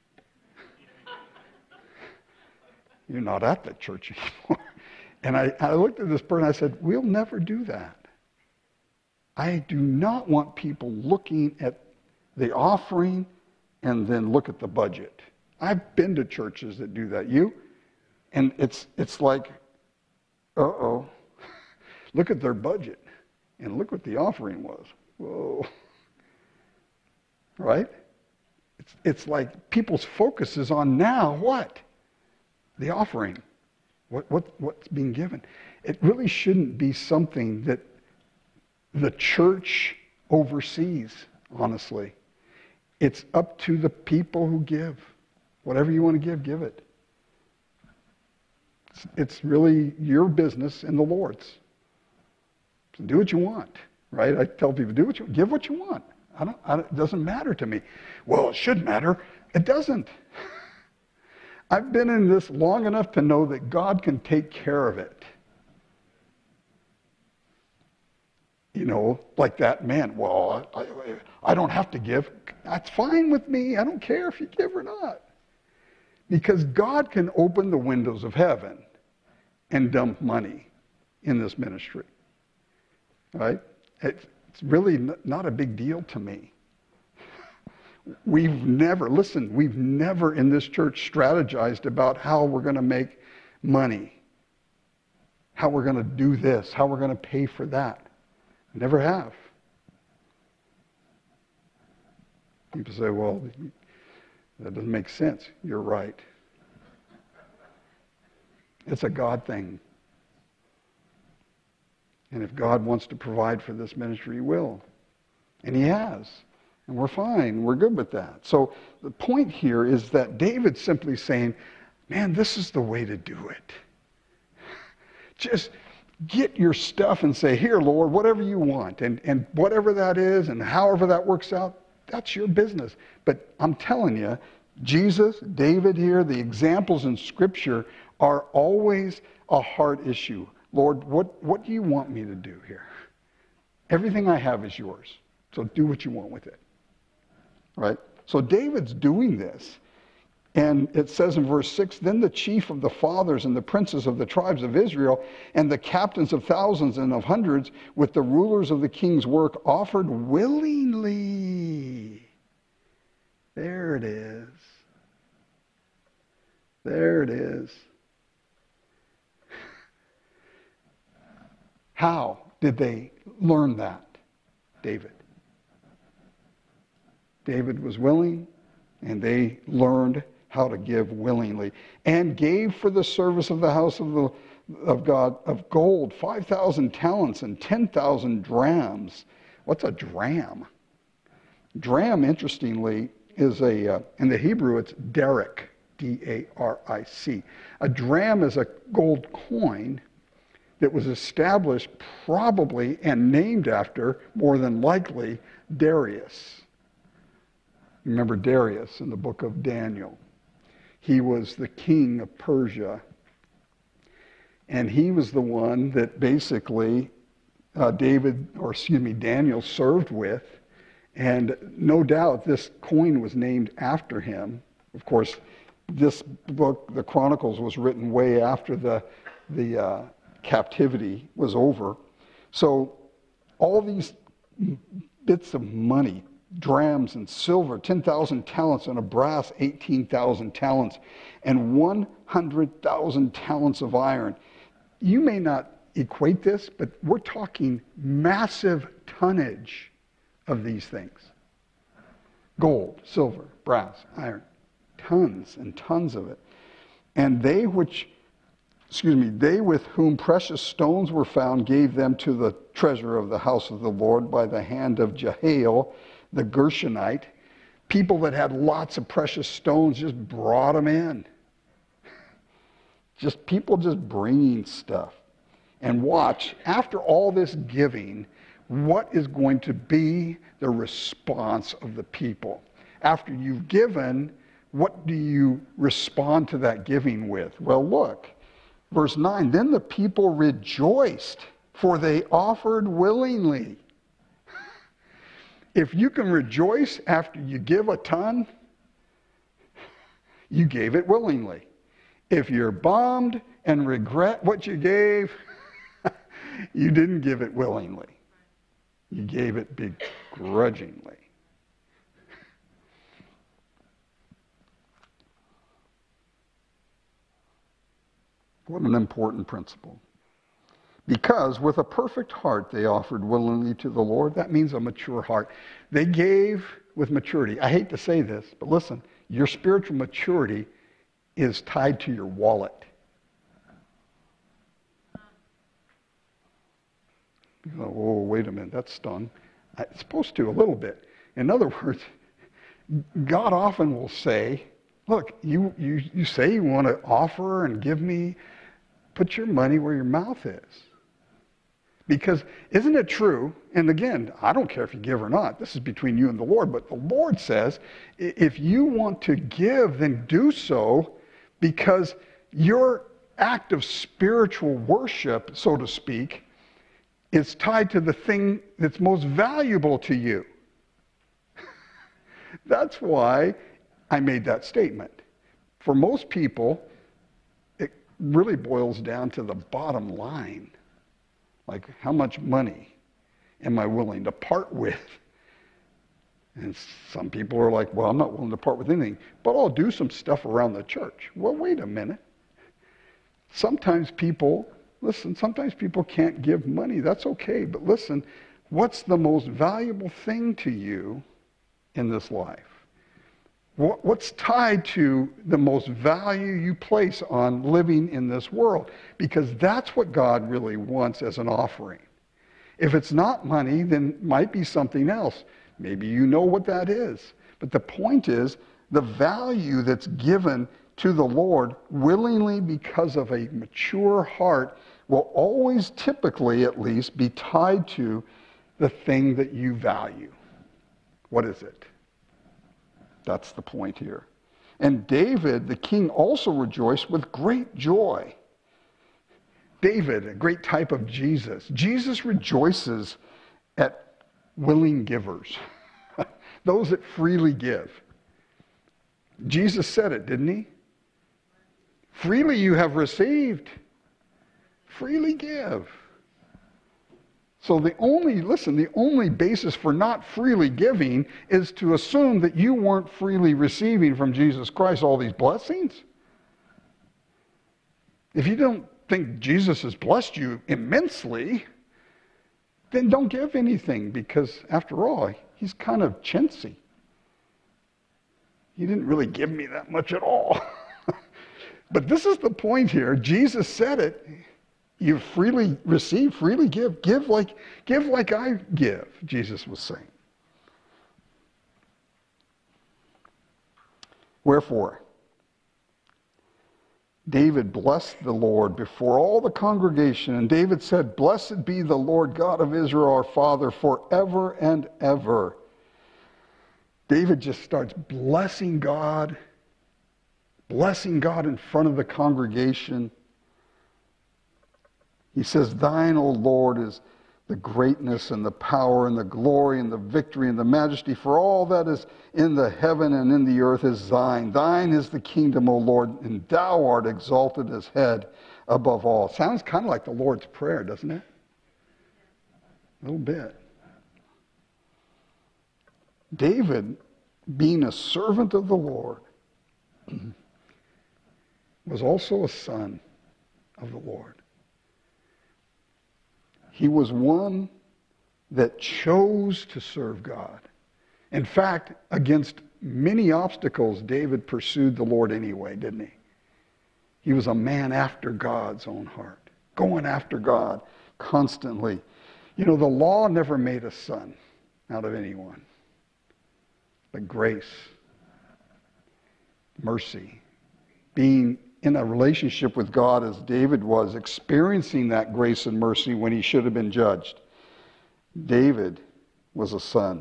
You're not at that church anymore. And I, I looked at this person and I said, we'll never do that. I do not want people looking at the offering and then look at the budget. I've been to churches that do that. You? And it's it's like, uh-oh, look at their budget and look what the offering was. Whoa. Right? It's, it's like people's focus is on now what? The offering. What, what, what's being given. It really shouldn't be something that the church oversees, honestly. It's up to the people who give. Whatever you want to give, give it. It's, it's really your business and the Lord's. So do what you want, right? I tell people, do what you give what you want. I don't, I don't, it doesn't matter to me. Well, it should matter. It doesn't. I've been in this long enough to know that God can take care of it. You know, like that man, well, I, I don't have to give. That's fine with me. I don't care if you give or not. Because God can open the windows of heaven and dump money in this ministry. Right? It's really not a big deal to me. We've never, listen, we've never in this church strategized about how we're going to make money, how we're going to do this, how we're going to pay for that. Never have. People say, well, that doesn't make sense. You're right. It's a God thing. And if God wants to provide for this ministry, He will. And He has. And we're fine. We're good with that. So the point here is that David's simply saying, man, this is the way to do it. Just get your stuff and say, here, Lord, whatever you want. And, and whatever that is and however that works out, that's your business. But I'm telling you, Jesus, David here, the examples in Scripture are always a heart issue. Lord, what, what do you want me to do here? Everything I have is yours. So do what you want with it. Right? So David's doing this. And it says in verse six, then the chief of the fathers and the princes of the tribes of Israel and the captains of thousands and of hundreds with the rulers of the king's work offered willingly. There it is. There it is. How did they learn that, David? David was willing, and they learned how to give willingly, and gave for the service of the house of the of God of gold five thousand talents and ten thousand drams. What's a dram? Dram, interestingly, is a uh, in the Hebrew it's derek, D A R I C. A dram is a gold coin that was established probably and named after, more than likely, Darius. Remember Darius in the book of Daniel. He was the king of Persia. And he was the one that basically uh, David, or excuse me, Daniel served with. And no doubt this coin was named after him. Of course, this book, the Chronicles, was written way after the, the uh, captivity was over. So all these bits of money, drams and silver, ten thousand talents, and of brass, eighteen thousand talents, and one hundred thousand talents of iron. you may not equate this, but we're talking massive tonnage of these things. Gold, silver, brass, iron, tons and tons of it. And they which, excuse me, they with whom precious stones were found gave them to the treasurer of the house of the Lord by the hand of Jehael, the Gershonite. People that had lots of precious stones just brought them in. Just people just bringing stuff. And watch, after all this giving, what is going to be the response of the people? After you've given, what do you respond to that giving with? Well, look, verse nine, then the people rejoiced, for they offered willingly. If you can rejoice after you give a ton, you gave it willingly. If you're bummed and regret what you gave, you didn't give it willingly. You gave it begrudgingly. What an important principle. Because with a perfect heart they offered willingly to the Lord. That means a mature heart. They gave with maturity. I hate to say this, but listen, your spiritual maturity is tied to your wallet. You go, oh, wait a minute, that stung. It's supposed to, a little bit. In other words, God often will say, look, you, you, you say you want to offer and give me, put your money where your mouth is. Because isn't it true, and again, I don't care if you give or not, this is between you and the Lord, but the Lord says, if you want to give, then do so, because your act of spiritual worship, so to speak, is tied to the thing that's most valuable to you. That's why I made that statement. For most people, it really boils down to the bottom line. Like, how much money am I willing to part with? And some people are like, well, I'm not willing to part with anything, but I'll do some stuff around the church. Well, wait a minute. Sometimes people, listen, sometimes people can't give money. That's okay. But listen, what's the most valuable thing to you in this life? What's tied to the most value you place on living in this world? Because that's what God really wants as an offering. If it's not money, then it might be something else. Maybe you know what that is. But the point is, the value that's given to the Lord willingly because of a mature heart will always, typically at least, be tied to the thing that you value. What is it? That's the point here. And David, the king, also rejoiced with great joy. David, a great type of Jesus. Jesus rejoices at willing givers, those that freely give. Jesus said it, didn't he? Freely you have received, freely give. So the only, listen, the only basis for not freely giving is to assume that you weren't freely receiving from Jesus Christ all these blessings. If you don't think Jesus has blessed you immensely, then don't give anything, because after all, he's kind of chintzy. He didn't really give me that much at all. But this is the point here. Jesus said it. You freely receive, freely give. Give like, give like I give, Jesus was saying. Wherefore, David blessed the Lord before all the congregation, and David said, Blessed be the Lord God of Israel, our Father, forever and ever. David just starts blessing God, blessing God in front of the congregation. He says, Thine, O Lord, is the greatness and the power and the glory and the victory and the majesty, for all that is in the heaven and in the earth is thine. Thine is the kingdom, O Lord, and thou art exalted as head above all. Sounds kind of like the Lord's Prayer, doesn't it? A little bit. David, being a servant of the Lord, was also a son of the Lord. He was one that chose to serve God. In fact, against many obstacles, David pursued the Lord anyway, didn't he? He was a man after God's own heart, going after God constantly. You know, the law never made a son out of anyone. But grace, mercy, being in a relationship with God as David was, experiencing that grace and mercy when he should have been judged. David was a son.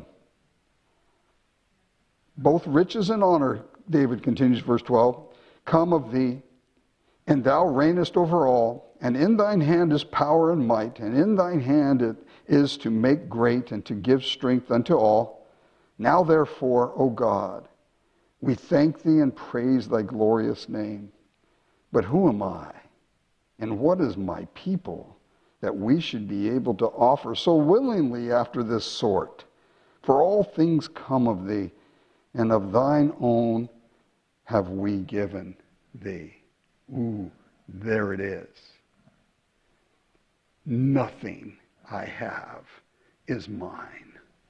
Both riches and honor, David continues, verse twelve, come of thee, and thou reignest over all, and in thine hand is power and might, and in thine hand it is to make great and to give strength unto all. Now therefore, O God, we thank thee and praise thy glorious name. But who am I, and what is my people, that we should be able to offer so willingly after this sort? For all things come of thee, and of thine own have we given thee. Ooh, there it is. Nothing I have is mine.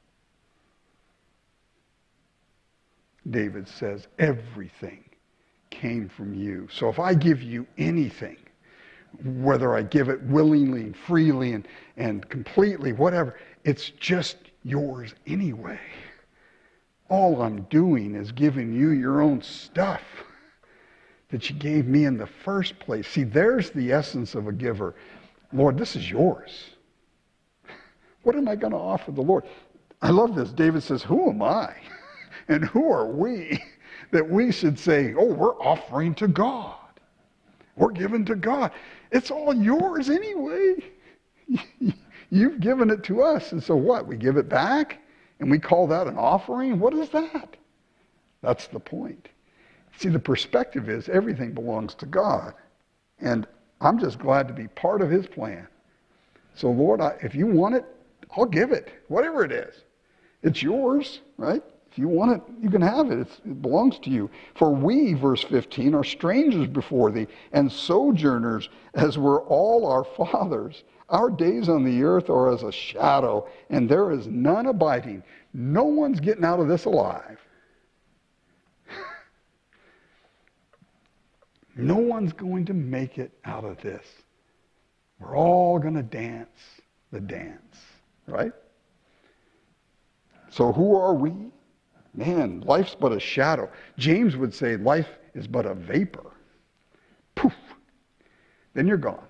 David says, everything came from you. So if I give you anything, whether I give it willingly and freely and, and completely, whatever, it's just yours anyway. All I'm doing is giving you your own stuff that you gave me in the first place. See, there's the essence of a giver. Lord, this is yours. What am I going to offer the Lord? I love this. David says, who am I? And who are we that we should say, oh, we're offering to God. We're giving to God. It's all yours anyway. You've given it to us. And so what? We give it back? And we call that an offering? What is that? That's the point. See, the perspective is everything belongs to God. And I'm just glad to be part of his plan. So, Lord, I, if you want it, I'll give it. Whatever it is. It's yours, right? If you want it, you can have it. It's, it belongs to you. For we, verse fifteen, are strangers before thee, and sojourners, as were all our fathers. Our days on the earth are as a shadow, and there is none abiding. No one's getting out of this alive. No one's going to make it out of this. We're all going to dance the dance, right? So who are we? Man, life's but a shadow. James would say life is but a vapor. Poof. Then you're gone.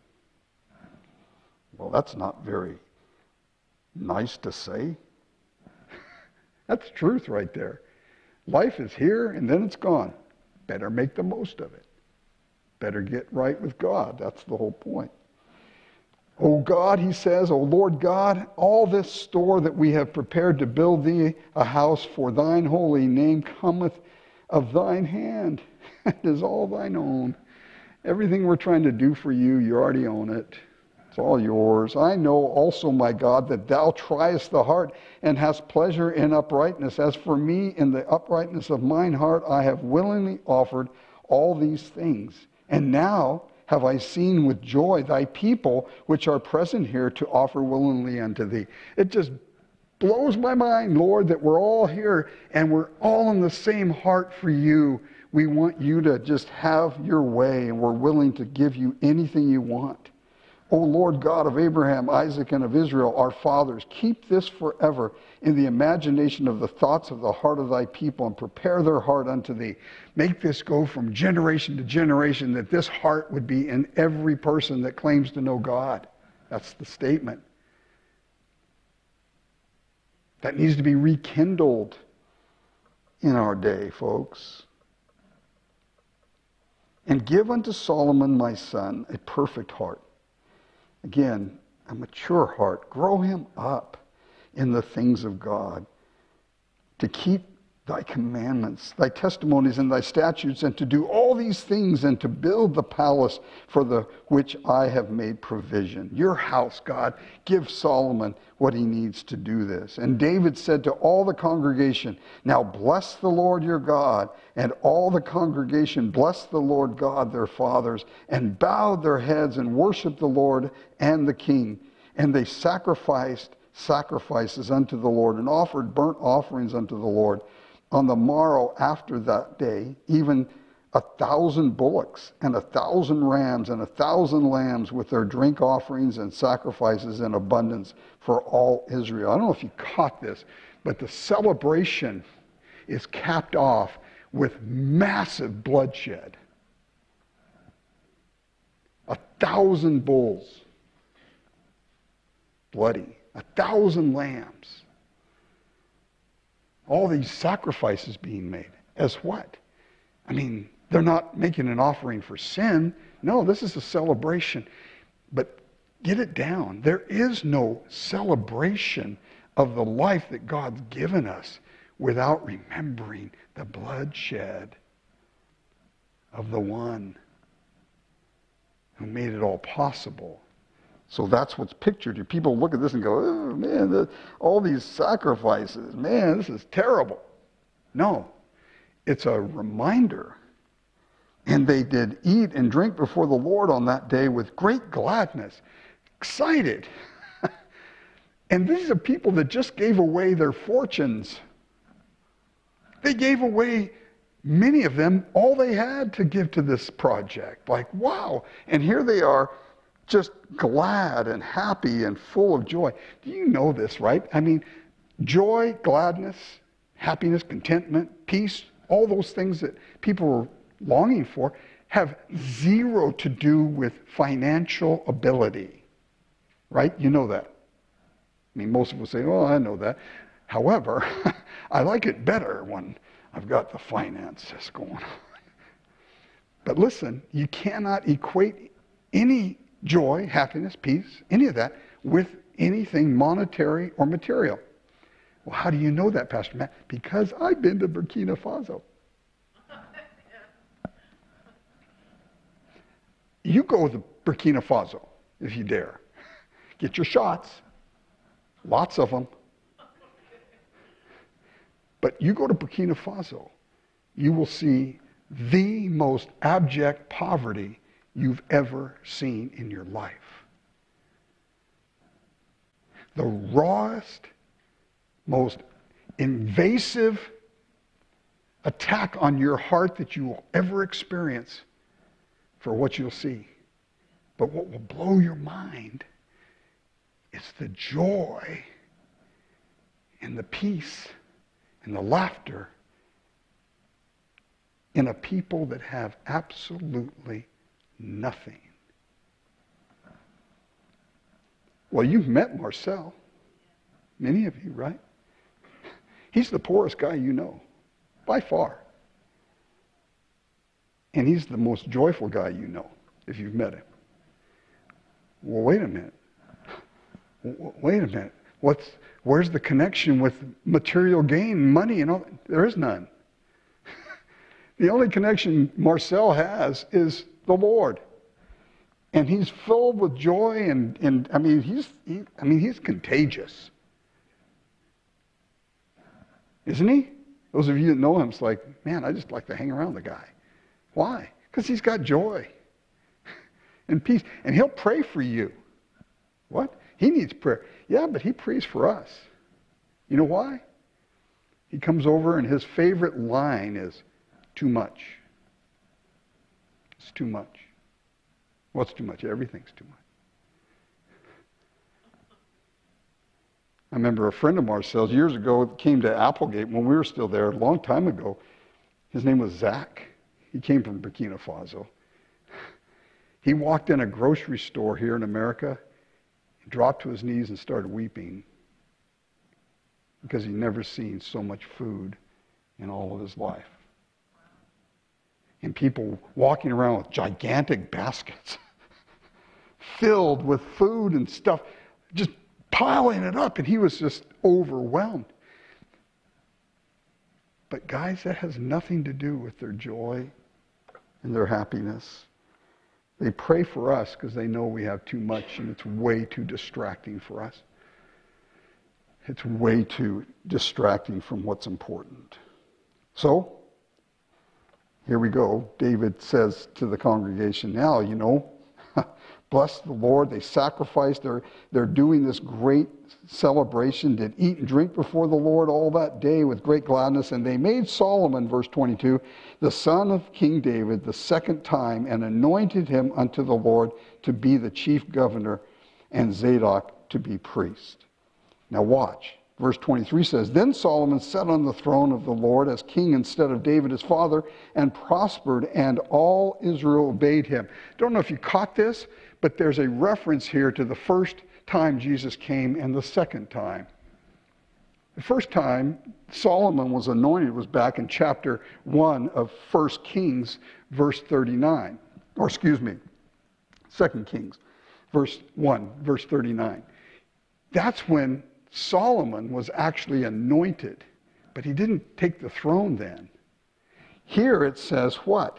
Well, that's not very nice to say. That's truth right there. Life is here and then it's gone. Better make the most of it. Better get right with God. That's the whole point. O God, he says, O Lord God, all this store that we have prepared to build thee a house for thine holy name cometh of thine hand. It is all thine own. Everything we're trying to do for you, you already own it. It's all yours. I know also, my God, that thou triest the heart and hast pleasure in uprightness. As for me, in the uprightness of mine heart, I have willingly offered all these things. And now have I seen with joy thy people which are present here to offer willingly unto thee. It just blows my mind, Lord, that we're all here and we're all in the same heart for you. We want you to just have your way, and we're willing to give you anything you want. O Lord God of Abraham, Isaac, and of Israel, our fathers, keep this forever in the imagination of the thoughts of the heart of thy people, and prepare their heart unto thee. Make this go from generation to generation, that this heart would be in every person that claims to know God. That's the statement. That needs to be rekindled in our day, folks. And give unto Solomon my son a perfect heart. Again, a mature heart. Grow him up in the things of God, to keep thy commandments, thy testimonies, and thy statutes, and to do all these things, and to build the palace for the which I have made provision. Your house, God, give Solomon what he needs to do this. And David said to all the congregation, now bless the Lord your God. And all the congregation blessed the Lord God their fathers, and bowed their heads and worshiped the Lord and the king. And they sacrificed sacrifices unto the Lord and offered burnt offerings unto the Lord on the morrow after that day, even a thousand bullocks and a thousand rams and a thousand lambs with their drink offerings and sacrifices in abundance for all Israel. I don't know if you caught this, but the celebration is capped off with massive bloodshed. A thousand bulls, bloody, a thousand lambs. All these sacrifices being made. As what? I mean, they're not making an offering for sin. No, this is a celebration. But get it down. There is no celebration of the life that God's given us without remembering the bloodshed of the one who made it all possible. So that's what's pictured here. People look at this and go, oh, man, the, all these sacrifices, man, this is terrible. No, it's a reminder. And they did eat and drink before the Lord on that day with great gladness, excited. And these are people that just gave away their fortunes. They gave away, many of them, all they had to give to this project. Like, wow. And here they are, just glad and happy and full of joy. Do you know this, right? I mean, joy, gladness, happiness, contentment, peace, all those things that people are longing for have zero to do with financial ability, right? You know that. I mean, most people say, oh, I know that. However, I like it better when I've got the finances going on. But listen, you cannot equate any joy, happiness, peace, any of that with anything monetary or material. Well, how do you know that, Pastor Matt? Because I've been to Burkina Faso. You go to Burkina Faso, if you dare. Get your shots. Lots of them. But you go to Burkina Faso, you will see the most abject poverty you've ever seen in your life. The rawest, most invasive attack on your heart that you will ever experience for what you'll see. But what will blow your mind is the joy and the peace and the laughter in a people that have absolutely nothing. Well, you've met Marcel. Many of you, right? He's the poorest guy you know, by far. And he's the most joyful guy you know, if you've met him. Well, wait a minute. Wait a minute. What's, where's the connection with material gain, money, and all? There is none. The only connection Marcel has is the Lord. And he's filled with joy, and, and I mean, he's he, I mean, he's contagious. Isn't he? Those of you that know him, it's like, man, I just like to hang around the guy. Why? Because he's got joy and peace. And he'll pray for you. What? He needs prayer. Yeah, but he prays for us. You know why? He comes over and his favorite line is, too much. It's too much. What's too much? Everything's too much. I remember a friend of Marcel's years ago came to Applegate when we were still there, a long time ago. His name was Zach. He came from Burkina Faso. He walked in a grocery store here in America, dropped to his knees and started weeping because he'd never seen so much food in all of his life. And people walking around with gigantic baskets filled with food and stuff, just piling it up, and he was just overwhelmed. But guys, that has nothing to do with their joy and their happiness. They pray for us because they know we have too much and it's way too distracting for us. It's way too distracting from what's important. So, here we go. David says to the congregation, now, you know, blessed the Lord. They sacrificed. They're, they're doing this great celebration, did eat and drink before the Lord all that day with great gladness. And they made Solomon, verse twenty-two, the son of King David, the second time, and anointed him unto the Lord to be the chief governor, and Zadok to be priest. Now watch. Verse twenty-three says, Then Solomon sat on the throne of the Lord as king instead of David his father, and prospered, and all Israel obeyed him. Don't know if you caught this, but there's a reference here to the first time Jesus came and the second time. The first time Solomon was anointed was back in chapter one of First Kings, verse thirty-nine. Or excuse me, Second Kings, verse one, verse thirty-nine. That's when Solomon was actually anointed, but he didn't take the throne then. Here it says what?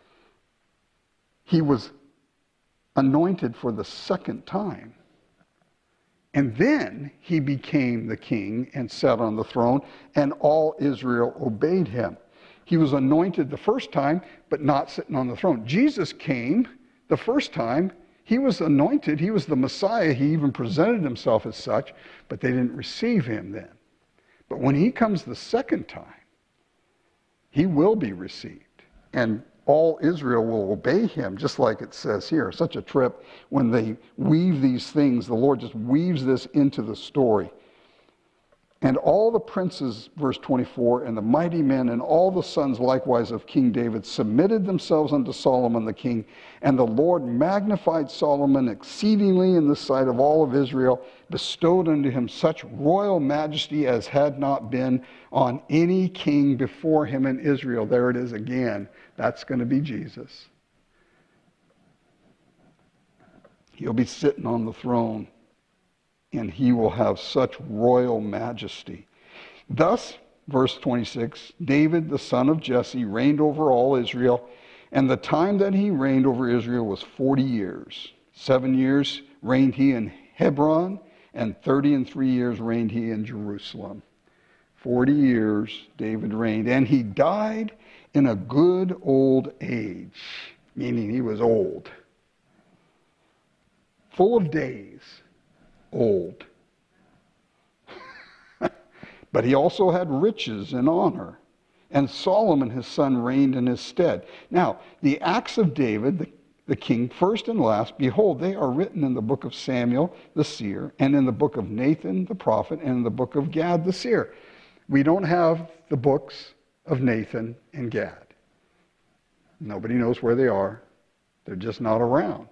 He was anointed for the second time. And then he became the king and sat on the throne, and all Israel obeyed him. He was anointed the first time, but not sitting on the throne. Jesus came the first time. He was anointed. He was the Messiah. He even presented himself as such, but they didn't receive him then. But when he comes the second time, he will be received. And all Israel will obey him, just like it says here. Such a trip when they weave these things. The Lord just weaves this into the story. And all the princes, verse twenty-four, and the mighty men, and all the sons likewise of King David submitted themselves unto Solomon the king. And the Lord magnified Solomon exceedingly in the sight of all of Israel, bestowed unto him such royal majesty as had not been on any king before him in Israel. There it is again. That's going to be Jesus. He'll be sitting on the throne, and he will have such royal majesty. Thus, verse twenty-six, David, the son of Jesse, reigned over all Israel, and the time that he reigned over Israel was forty years. Seven years reigned he in Hebron, and thirty and three years reigned he in Jerusalem. Forty years David reigned, and he died in a good old age, meaning he was old, full of days. Old. But he also had riches and honor. And Solomon his son reigned in his stead. Now, the acts of David, the, the king, first and last, behold, they are written in the book of Samuel the seer, and in the book of Nathan the prophet, and in the book of Gad the seer. We don't have the books of Nathan and Gad. Nobody knows where they are. They're just not around.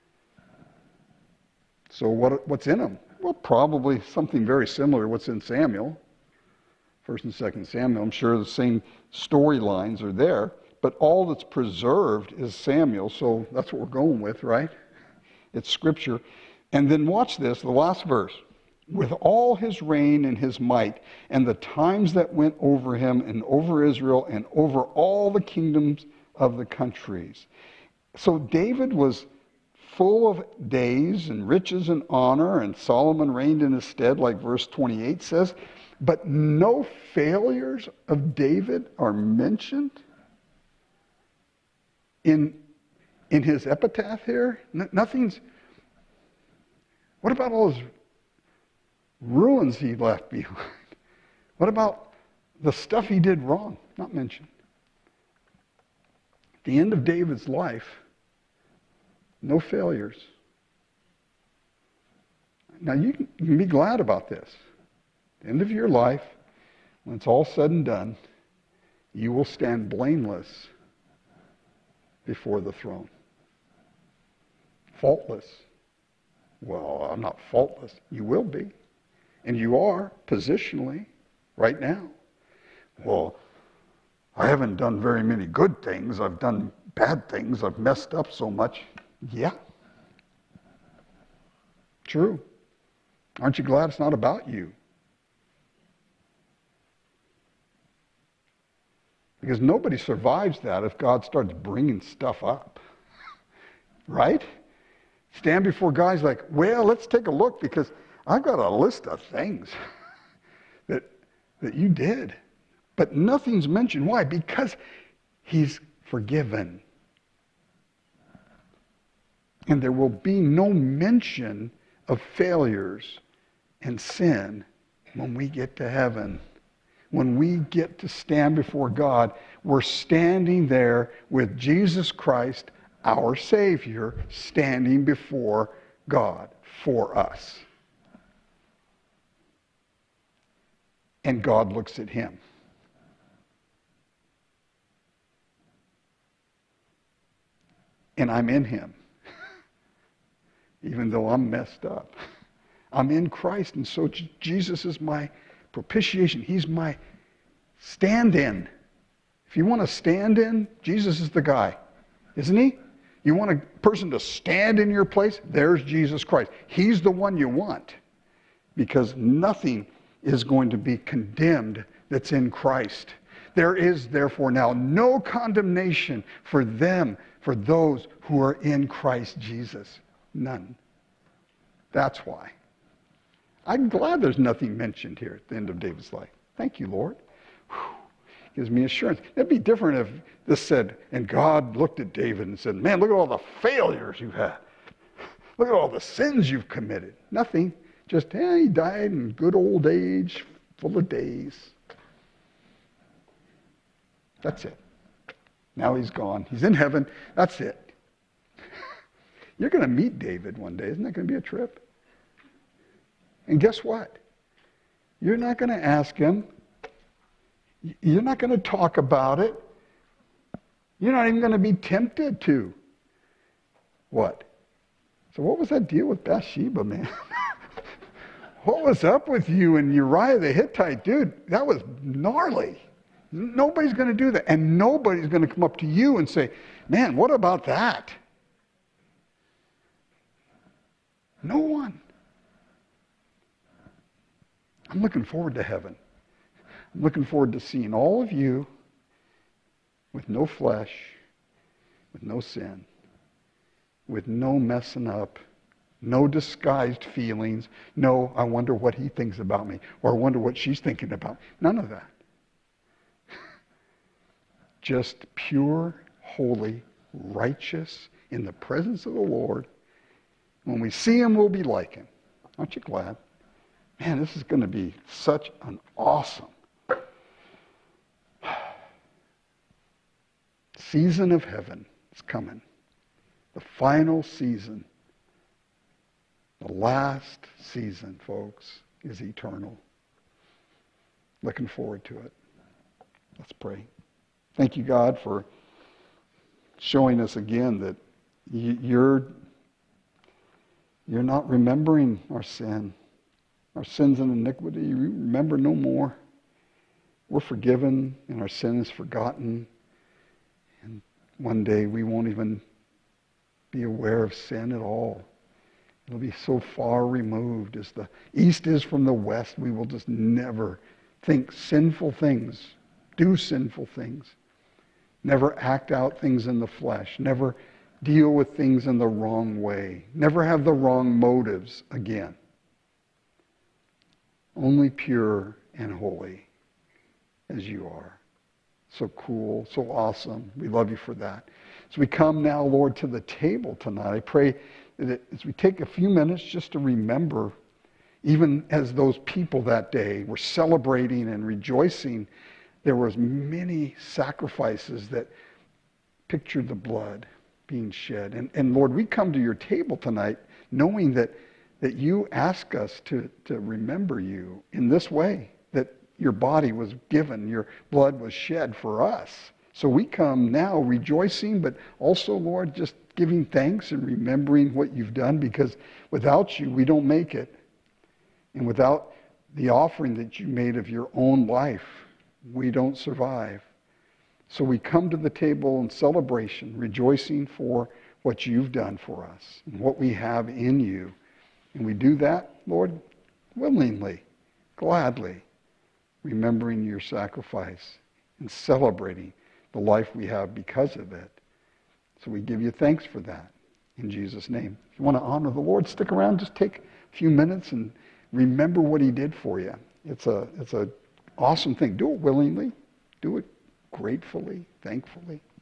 So what, what's in them? Well, probably something very similar to what's in Samuel. First and Second Samuel. I'm sure the same storylines are there, but all that's preserved is Samuel, so that's what we're going with, right? It's Scripture. And then watch this, the last verse. With all his reign and his might, and the times that went over him, and over Israel, and over all the kingdoms of the countries. So David was full of days and riches and honor, and Solomon reigned in his stead, like verse twenty-eight says, but no failures of David are mentioned in, in his epitaph here. N- nothing's, what about all his ruins he left behind? What about the stuff he did wrong? Not mentioned. At the end of David's life, no failures. Now you can, you can be glad about this. At the end of your life, when it's all said and done, you will stand blameless before the throne. Faultless. Well, I'm not faultless. You will be. And you are, positionally, right now. Well, I haven't done very many good things. I've done bad things. I've messed up so much. Yeah. True. Aren't you glad it's not about you? Because nobody survives that if God starts bringing stuff up. Right? Stand before guys like, well, let's take a look because I've got a list of things that, that you did. But nothing's mentioned. Why? Because he's forgiven. And there will be no mention of failures and sin when we get to heaven. When we get to stand before God, we're standing there with Jesus Christ, our Savior, standing before God for us. And God looks at him. And I'm in him. Even though I'm messed up. I'm in Christ, and so Jesus is my propitiation. He's my stand-in. If you want to stand in, Jesus is the guy. Isn't he? You want a person to stand in your place? There's Jesus Christ. He's the one you want. Because nothing is going to be condemned that's in Christ. There is therefore now no condemnation for them, for those who are in Christ Jesus. None. That's why. I'm glad there's nothing mentioned here at the end of David's life. Thank you, Lord. Whew. Gives me assurance. It'd be different if this said, and God looked at David and said, man, look at all the failures you've had. Look at all the sins you've committed. Nothing. Just, eh, he died in good old age, full of days. That's it. Now he's gone. He's in heaven. That's it. You're going to meet David one day. Isn't that going to be a trip? And guess what? You're not going to ask him. You're not going to talk about it. You're not even going to be tempted to. What? So what was that deal with Bathsheba, man? What was up with you and Uriah the Hittite? Dude, that was gnarly. Nobody's going to do that. And nobody's going to come up to you and say, man, what about that? No one. I'm looking forward to heaven. I'm looking forward to seeing all of you with no flesh, with no sin, with no messing up, no disguised feelings, no, I wonder what he thinks about me, or I wonder what she's thinking about. None of that. Just pure, holy, righteous, in the presence of the Lord. When we see him, we'll be like him. Aren't you glad? Man, this is going to be such an awesome season of heaven. It's coming. The final season. The last season, folks, is eternal. Looking forward to it. Let's pray. Thank you, God, for showing us again that you're, you're not remembering our sin. Our sins and iniquity, you remember no more. We're forgiven and our sin is forgotten. And one day we won't even be aware of sin at all. It'll be so far removed. As the east is from the west, we will just never think sinful things, do sinful things, never act out things in the flesh, never deal with things in the wrong way, never have the wrong motives again. Only pure and holy as you are. So cool, so awesome. We love you for that. As we come now, Lord, to the table tonight, I pray that as we take a few minutes just to remember, even as those people that day were celebrating and rejoicing, there was many sacrifices that pictured the blood being shed. And, and Lord, we come to your table tonight knowing that that you ask us to, to remember you in this way, that your body was given, your blood was shed for us. So we come now rejoicing, but also, Lord, just giving thanks and remembering what you've done, because without you, we don't make it. And without the offering that you made of your own life, we don't survive. So we come to the table in celebration, rejoicing for what you've done for us and what we have in you. And we do that, Lord, willingly, gladly, remembering your sacrifice and celebrating the life we have because of it. So we give you thanks for that in Jesus' name. If you want to honor the Lord, stick around, just take a few minutes and remember what he did for you. It's a, it's a awesome thing. Do it willingly. Do it gratefully, thankfully.